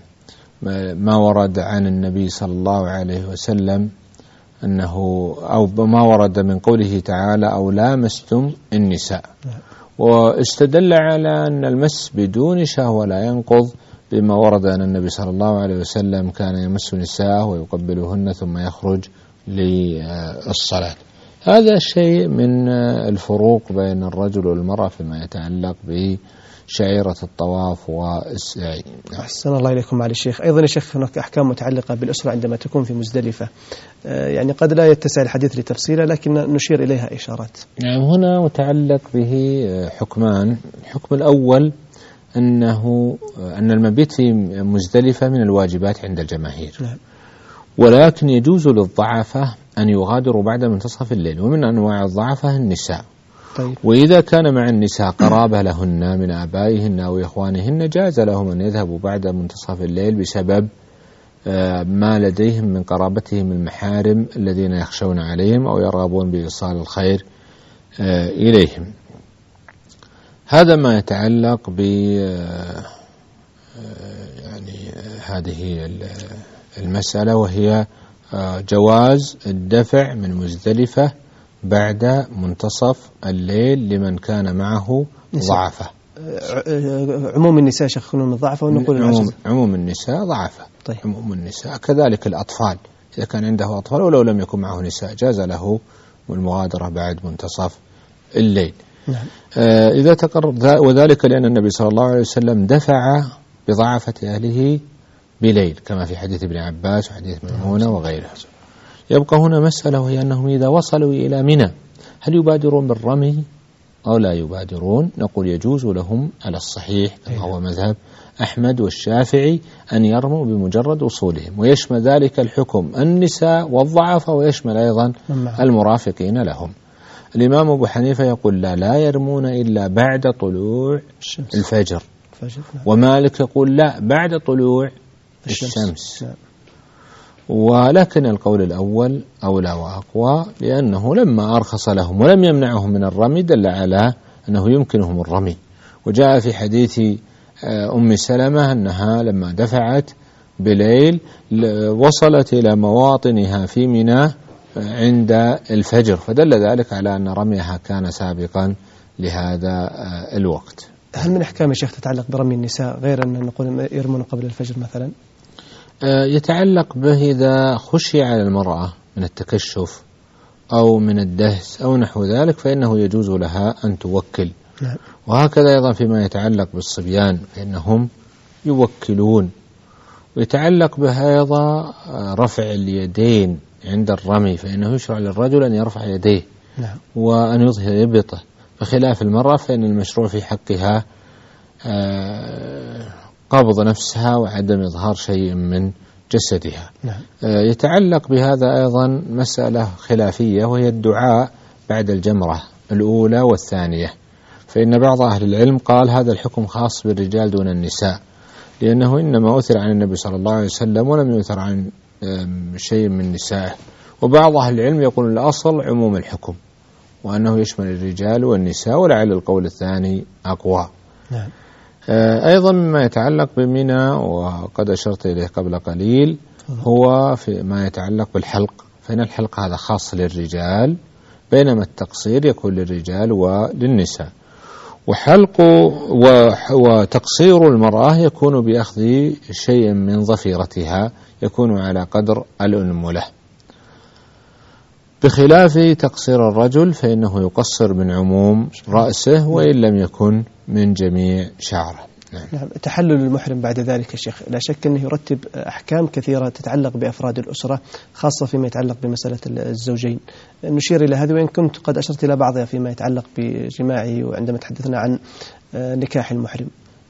ما ورد عن النبي صلى الله عليه وسلم أنه أو ما ورد من قوله تعالى أو لامستم النساء. نعم. واستدل على أن المس بدون شهوة لا ينقض بما ورد أن النبي صلى الله عليه وسلم كان يمس نساءه ويقبلهن ثم يخرج للصلاة. هذا الشيء من الفروق بين الرجل والمرأة فيما يتعلق بشعيرة الطواف والسعي. أحسن الله إليكم معالي الشيخ. أيضا يا شيخ هناك أحكام متعلقة بالأسرة عندما تكون في مزدلفة، يعني قد لا يتسع الحديث لتفصيله لكن نشير إليها إشارات. يعني هنا متعلق به حكمان. الحكم الأول أنه أن المبيت في مزدلفة من الواجبات عند الجماهير. نعم. ولكن يجوز للضعفة أن يغادروا بعد منتصف الليل، ومن أنواع الضعفة النساء. طيب. وإذا كان مع النساء قرابة لهن من آبائهن أو إخوانهن جاز لهم أن يذهبوا بعد منتصف الليل بسبب ما لديهم من قرابتهم المحارم الذين يخشون عليهم أو يرغبون بإيصال الخير إليهم. هذا ما يتعلق ب يعني هذه المسألة، وهي جواز الدفع من مزدلفة بعد منتصف الليل لمن كان معه ضعفة. عموم النساء شخصون من ضعفة ونقول عموم, عموم النساء ضعفة. طيب. عموم النساء كذلك الأطفال، إذا كان عنده أطفال ولو لم يكن معه نساء جاز له المغادرة بعد منتصف الليل. نعم. آه إذا تقرب، وذلك لأن النبي صلى الله عليه وسلم دفع بضعفة أهله بليل كما في حديث ابن عباس وحديث ميمونة وغيرها. يبقى هنا مسألة، وهي أنهم إذا وصلوا إلى منى هل يبادرون بالرمي أو لا يبادرون؟ نقول يجوز لهم على الصحيح كما هو مذهب أحمد والشافعي أن يرموا بمجرد وصولهم، ويشمل ذلك الحكم النساء والضعف ويشمل أيضا المرافقين لهم. الإمام أبو حنيفة يقول لا لا يرمون إلا بعد طلوع الفجر، ومالك يقول لا بعد طلوع الشمس, الشمس. ولكن القول الأول أولى وأقوى، لأنه لما أرخص لهم ولم يمنعهم من الرمي دل على أنه يمكنهم الرمي. وجاء في حديث أم سلمة أنها لما دفعت بليل وصلت إلى مواطنها في منى عند الفجر، فدل ذلك على أن رميها كان سابقا لهذا الوقت. هل من أحكام الشيخ تتعلق برمي النساء غير أن نقول يرمون قبل الفجر مثلا؟ يتعلق به إذا خشي على المرأة من التكشف أو من الدهس أو نحو ذلك فإنه يجوز لها أن توكل. نعم. وهكذا أيضا فيما يتعلق بالصبيان فإنهم يوكلون. ويتعلق به أيضا رفع اليدين عند الرمي، فإنه يشرع للرجل أن يرفع يديه. نعم. وأن يظهر يبطه، بخلاف المرأة فإن المشروع في حقها قبض نفسها وعدم إظهار شيء من جسدها. نعم. يتعلق بهذا أيضا مسألة خلافية، وهي الدعاء بعد الجمرة الأولى والثانية. فإن بعض أهل العلم قال هذا الحكم خاص بالرجال دون النساء، لأنه إنما أثر عن النبي صلى الله عليه وسلم ولم يؤثر عن شيء من نسائه. وبعض أهل العلم يقول الأصل عموم الحكم وأنه يشمل الرجال والنساء، ولعل القول الثاني أقوى. نعم. أيضا مما يتعلق بمنى وقد أشرت إليه قبل قليل هو في ما يتعلق بالحلق، فإن الحلق هذا خاص للرجال بينما التقصير يكون للرجال وللنساء. وحلق وتقصير المرأة يكون بأخذ شيء من ظفيرتها يكون على قدر الأنملة، بخلاف تقصير الرجل فإنه يقصر من عموم رأسه وإن لم يكن من جميع شعره. نعم. تحلل المحرم بعد ذلك يا شيخ لا شك أنه يرتب أحكام كثيرة تتعلق بأفراد الأسرة، خاصة فيما يتعلق بمسألة الزوجين. نشير إلى هذه وإن كنت قد أشرت إلى بعضها فيما يتعلق بجماعه وعندما تحدثنا عن نكاح المحرم.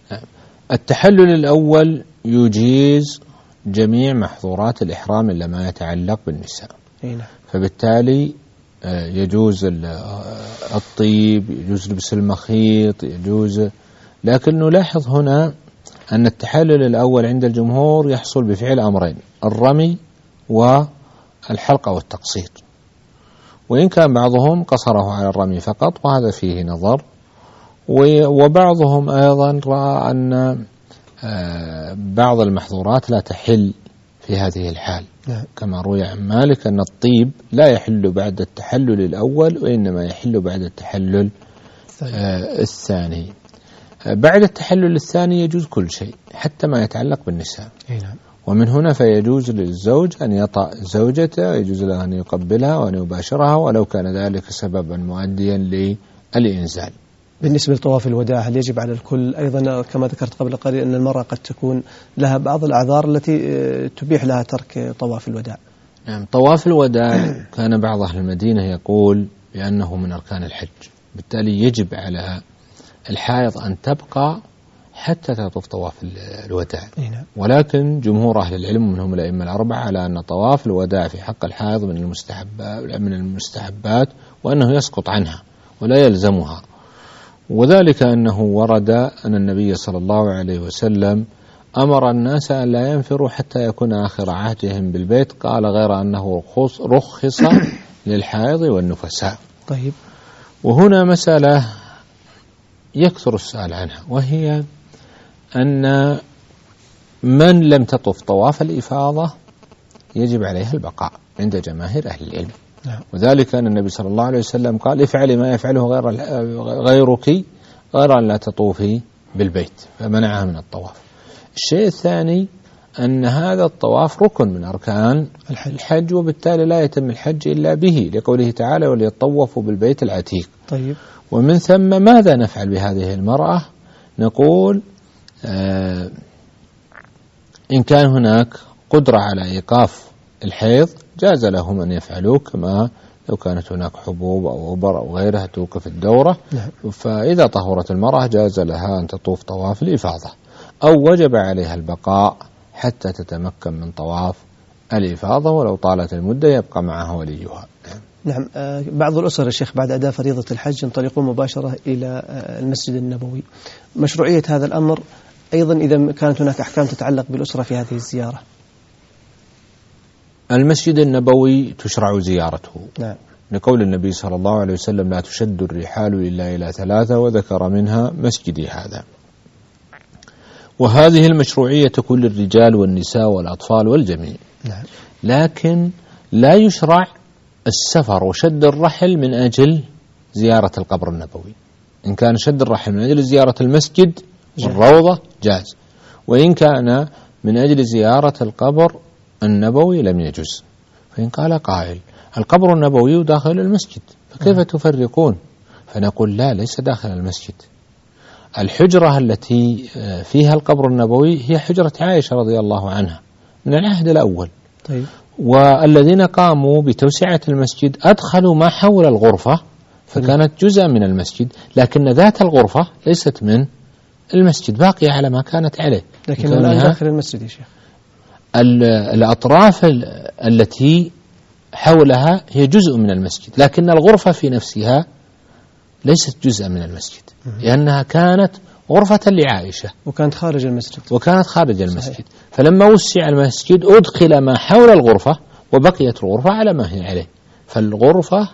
التحلل الأول يجيز جميع محظورات الإحرام إلا ما يتعلق بالنساء. نعم. فبالتالي يجوز الطيب، يجوز لبس المخيط، يجوز، لكن نلاحظ هنا أن التحلل الأول عند الجمهور يحصل بفعل أمرين: الرمي والحلق والتقصير، وإن كان بعضهم قصره على الرمي فقط وهذا فيه نظر، وبعضهم أيضا رأى أن بعض المحظورات لا تحل في هذه الحال. نعم. كما روي عن مالك أن الطيب لا يحل بعد التحلل الأول وإنما يحل بعد التحلل الثاني. بعد التحلل الثاني يجوز كل شيء حتى ما يتعلق بالنساء. نعم. ومن هنا فيجوز للزوج أن يطأ زوجته، يجوز له أن يقبلها وأن يباشرها ولو كان ذلك سببا مؤديا للإنزال. بالنسبة لطواف الوداع هل يجب على الكل؟ أيضا كما ذكرت قبل قليل أن المرأة قد تكون لها بعض الأعذار التي تبيح لها ترك طواف الوداع. نعم. طواف الوداع كان بعض أهل المدينة يقول بأنه من أركان الحج، بالتالي يجب على الحائض أن تبقى حتى تطوف طواف الوداع. ولكن جمهور أهل العلم منهم الأئمة الأربعة على أن طواف الوداع في حق الحائض من المستحبات من المستحبات وأنه يسقط عنها ولا يلزمها، وذلك أنه ورد أن النبي صلى الله عليه وسلم أمر الناس أن لا ينفروا حتى يكون آخر عهدهم بالبيت، قال غير أنه رخص للحائض والنفساء. طيب. وهنا مسألة يكثر السؤال عنها، وهي أن من لم تطف طواف الإفاضة يجب عليها البقاء عند جماهير أهل العلم. نعم. وذلك أن النبي صلى الله عليه وسلم قال: افعلي ما يفعله غير غيرك غير أن لا تطوفي بالبيت، فمنعها من الطواف. الشيء الثاني أن هذا الطواف ركن من أركان الحج، وبالتالي لا يتم الحج إلا به، لقوله تعالى: وليطوفوا بالبيت العتيق. طيب. ومن ثم ماذا نفعل بهذه المرأة؟ نقول آه إن كان هناك قدرة على إيقاف الحيض جاز لهم أن يفعلوه، كما لو كانت هناك حبوب أو أبر أو غيرها توقف الدورة. نعم. فإذا طهرت المرأة جاز لها أن تطوف طواف الإفاضة، أو وجب عليها البقاء حتى تتمكن من طواف الإفاضة، ولو طالت المدة يبقى معها وليها. نعم. بعض الأسر يا شيخ بعد أداء فريضة الحج ينطلقون مباشرة إلى المسجد النبوي، مشروعية هذا الأمر أيضا إذا كانت هناك أحكام تتعلق بالأسرة في هذه الزيارة؟ المسجد النبوي تشرع زيارته. نعم. لقول النبي صلى الله عليه وسلم: لا تشد الرحال إلا إلى ثلاثة، وذكر منها مسجدي هذا. وهذه المشروعية تكون للرجال والنساء والأطفال والجميع. نعم. لكن لا يشرع السفر وشد الرحل من أجل زيارة القبر النبوي. إن كان شد الرحل من أجل زيارة المسجد والروضة جاز، وإن كان من أجل زيارة القبر النبوي لم يجوز. فإن قال قائل: القبر النبوي داخل المسجد فكيف م. تفرقون؟ فنقول: لا، ليس داخل المسجد. الحجرة التي فيها القبر النبوي هي حجرة عائشة رضي الله عنها من العهد الأول. طيب. والذين قاموا بتوسعة المسجد أدخلوا ما حول الغرفة فكانت جزءا من المسجد، لكن ذات الغرفة ليست من المسجد، باقية على ما كانت عليه. لكن الآن داخل المسجد يا شيخ. الأطراف التي حولها هي جزء من المسجد، لكن الغرفة في نفسها ليست جزءا من المسجد، لأنها كانت غرفة لعائشة وكانت خارج المسجد وكانت خارج المسجد. صحيح. فلما وسع المسجد أدخل ما حول الغرفة وبقيت الغرفة على ما هي عليه. فالغرفة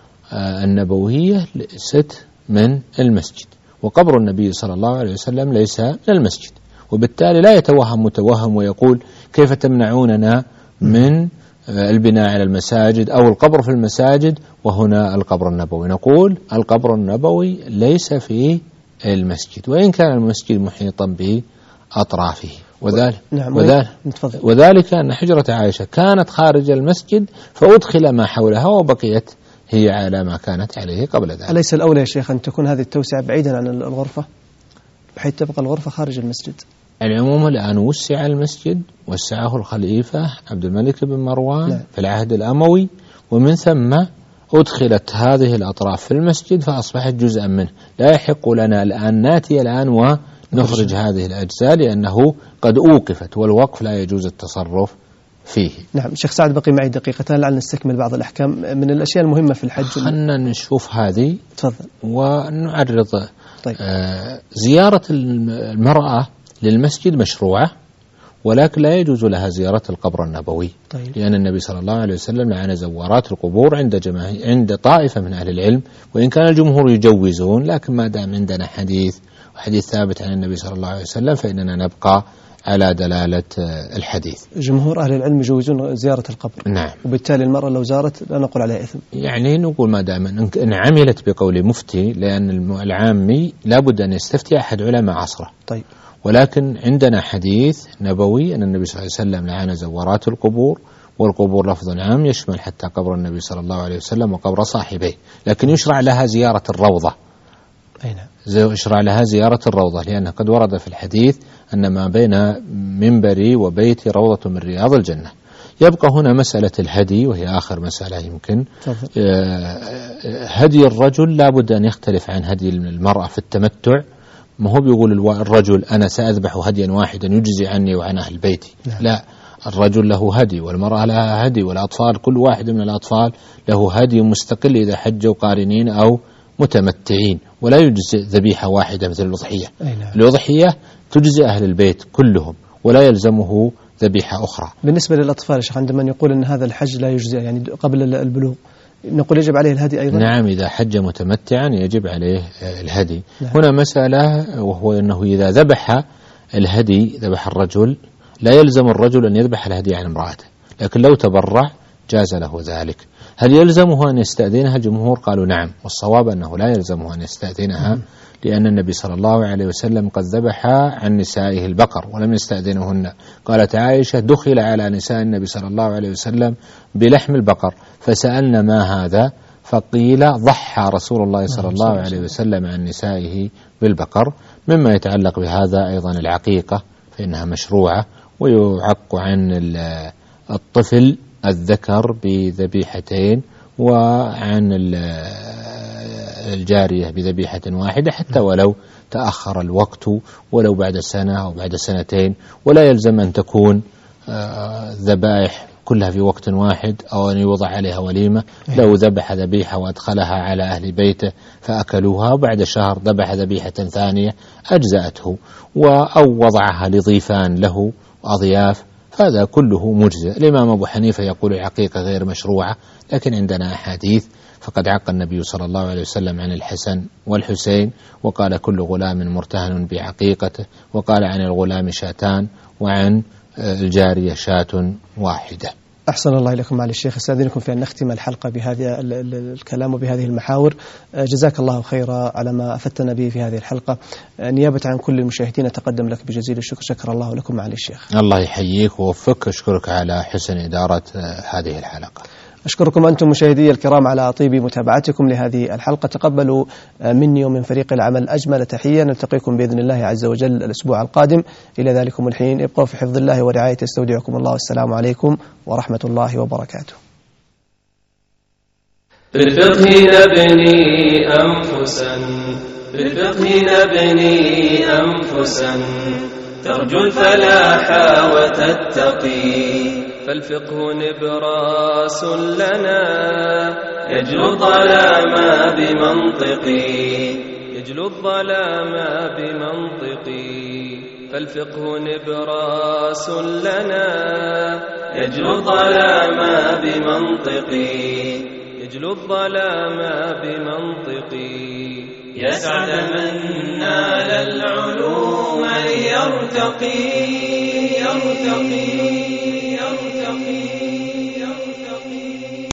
النبوية ليست من المسجد، وقبر النبي صلى الله عليه وسلم ليس من المسجد، وبالتالي لا يتوهم متوهم ويقول كيف تمنعوننا من البناء على المساجد أو القبر في المساجد وهنا القبر النبوي. نقول القبر النبوي ليس في المسجد، وإن كان المسجد محيطا بأطرافه، وذلك, نعم وذلك, وذلك أن حجرة عائشة كانت خارج المسجد فأدخل ما حولها وبقيت هي على ما كانت عليه قبل ذلك. أليس الأولى يا شيخ أن تكون هذه التوسعة بعيدا عن الغرفة بحيث تبقى الغرفة خارج المسجد؟ العموم الآن وسع المسجد، وسعه الخليفة عبد الملك بن مروان لا. في العهد الأموي، ومن ثم أدخلت هذه الأطراف في المسجد فأصبحت جزءا منه. لا يحق لنا الآن ناتي الآن ونخرج هذه الأجزاء لأنه قد أوقفت، والوقف لا يجوز التصرف فيه. نعم شيخ سعد، بقي معي دقيقتان لعل نستكمل بعض الأحكام من الأشياء المهمة في الحج. خلنا نشوف هذه. تفضل. ونعرض. طيب. آه زيارة المرأة للمسجد مشروعة، ولكن لا يجوز لها زيارة القبر النبوي. طيب. لأن النبي صلى الله عليه وسلم لعن زوارات القبور عند جماهير عند طائفة من أهل العلم، وإن كان الجمهور يجوزون، لكن ما دام عندنا حديث وحديث ثابت عن النبي صلى الله عليه وسلم فإننا نبقى على دلالة الحديث. جمهور أهل العلم يجوزون زيارة القبر. نعم. وبالتالي المرأة لو زارت لا نقول عليها إثم. يعني نقول ما دام إن عملت بقول مفتي، لأن العامي لابد أن يستفتي أحد علماء عصره. طيب. ولكن عندنا حديث نبوي أن النبي صلى الله عليه وسلم لعن زوارات القبور، والقبور لفظ عام يشمل حتى قبر النبي صلى الله عليه وسلم وقبر صاحبيه، لكن يشرع لها زيارة الروضة. أي نعم. يشرع لها زيارة الروضة، لأن قد ورد في الحديث أن ما بين منبري وبيتي روضة من رياض الجنة. يبقى هنا مسألة الهدي، وهي آخر مسألة يمكن. هدي الرجل لابد أن يختلف عن هدي المرأة في التمتع. ما هو بيقول الرجل أنا سأذبح هديا واحدا يجزي عني وعن أهل بيتي. لا, لا. الرجل له هدي، والمرأة لها هدي، والأطفال كل واحد من الأطفال له هدي مستقل إذا حجوا قارنين أو متمتعين، ولا يجزي ذبيحة واحدة مثل الأضحية. الأضحية تجزي أهل البيت كلهم ولا يلزمه ذبيحة أخرى. بالنسبة للأطفال يا شيخ، عندما يقول أن هذا الحج لا يجزي يعني قبل البلوغ، نقول يجب عليه الهدي أيضا؟ نعم، إذا حج متمتعا يجب عليه الهدي. نعم. هنا مسألة، وهو أنه إذا ذبح الهدي ذبح الرجل لا يلزم الرجل أن يذبح الهدي عن امرأته، لكن لو تبرع جاز له ذلك. هل يلزمه أن يستأذنها؟ الجمهور قالوا نعم، والصواب أنه لا يلزمه أن يستأذنها، لأن النبي صلى الله عليه وسلم قد ذبح عن نسائه البقر ولم يستأذنهن. قالت عائشة دخل على نساء النبي صلى الله عليه وسلم بلحم البقر فسألنا ما هذا، فقيل ضحى رسول الله صلى الله عليه وسلم عن نسائه بالبقر. مما يتعلق بهذا أيضا العقيقة فإنها مشروعة، ويعق عن الطفل الذكر بذبيحتين، وعن الجارية بذبيحة واحدة حتى ولو تأخر الوقت، ولو بعد سنة أو بعد سنتين، ولا يلزم أن تكون ذبائح كلها في وقت واحد أو أن يوضع عليها وليمة. لو ذبح ذبيحة وأدخلها على أهل بيته فأكلوها، وبعد شهر ذبح ذبيحة ثانية أجزأته، أو وضعها لضيفان له أضياف، هذا كله مجزئ. الإمام أبو حنيفة يقول العقيقة غير مشروعة، لكن عندنا أحاديث، فقد عق النبي صلى الله عليه وسلم عن الحسن والحسين وقال كل غلام مرتهن بعقيقته، وقال عن الغلام شاتان، وعن الجارية شاة واحدة. أحسن الله إليكم معالي الشيخ، استأذنكم في أن نختم الحلقة بهذا الكلام وبهذه المحاور. جزاك الله خيرا على ما أفدتنا به في هذه الحلقة. نيابة عن كل المشاهدين أتقدم لك بجزيل الشكر. شكر الله لكم معالي الشيخ. الله يحييك ووفقك، أشكرك على حسن إدارة هذه الحلقة. أشكركم أنتم مشاهدي الكرام على طيب متابعتكم لهذه الحلقة. تقبلوا مني ومن فريق العمل أجمل تحية. نلتقيكم بإذن الله عز وجل الأسبوع القادم. إلى ذلكم الحين ابقوا في حفظ الله ورعايته. استودعكم الله، والسلام عليكم ورحمة الله وبركاته. بالفقه نبني أنفسا، بالفقه نبني أنفسا ترجو الفلاح وتتقي، فالفقه نبراس لنا يجلو الظلام بمنطقي، يجلو الظلام بمنطقي. فالفقه نبراس لنا يجلو الظلام بمنطقي يجلو الظلام بمنطقي يسعد من نال العلوم ليرتقي يرتقي يرتقي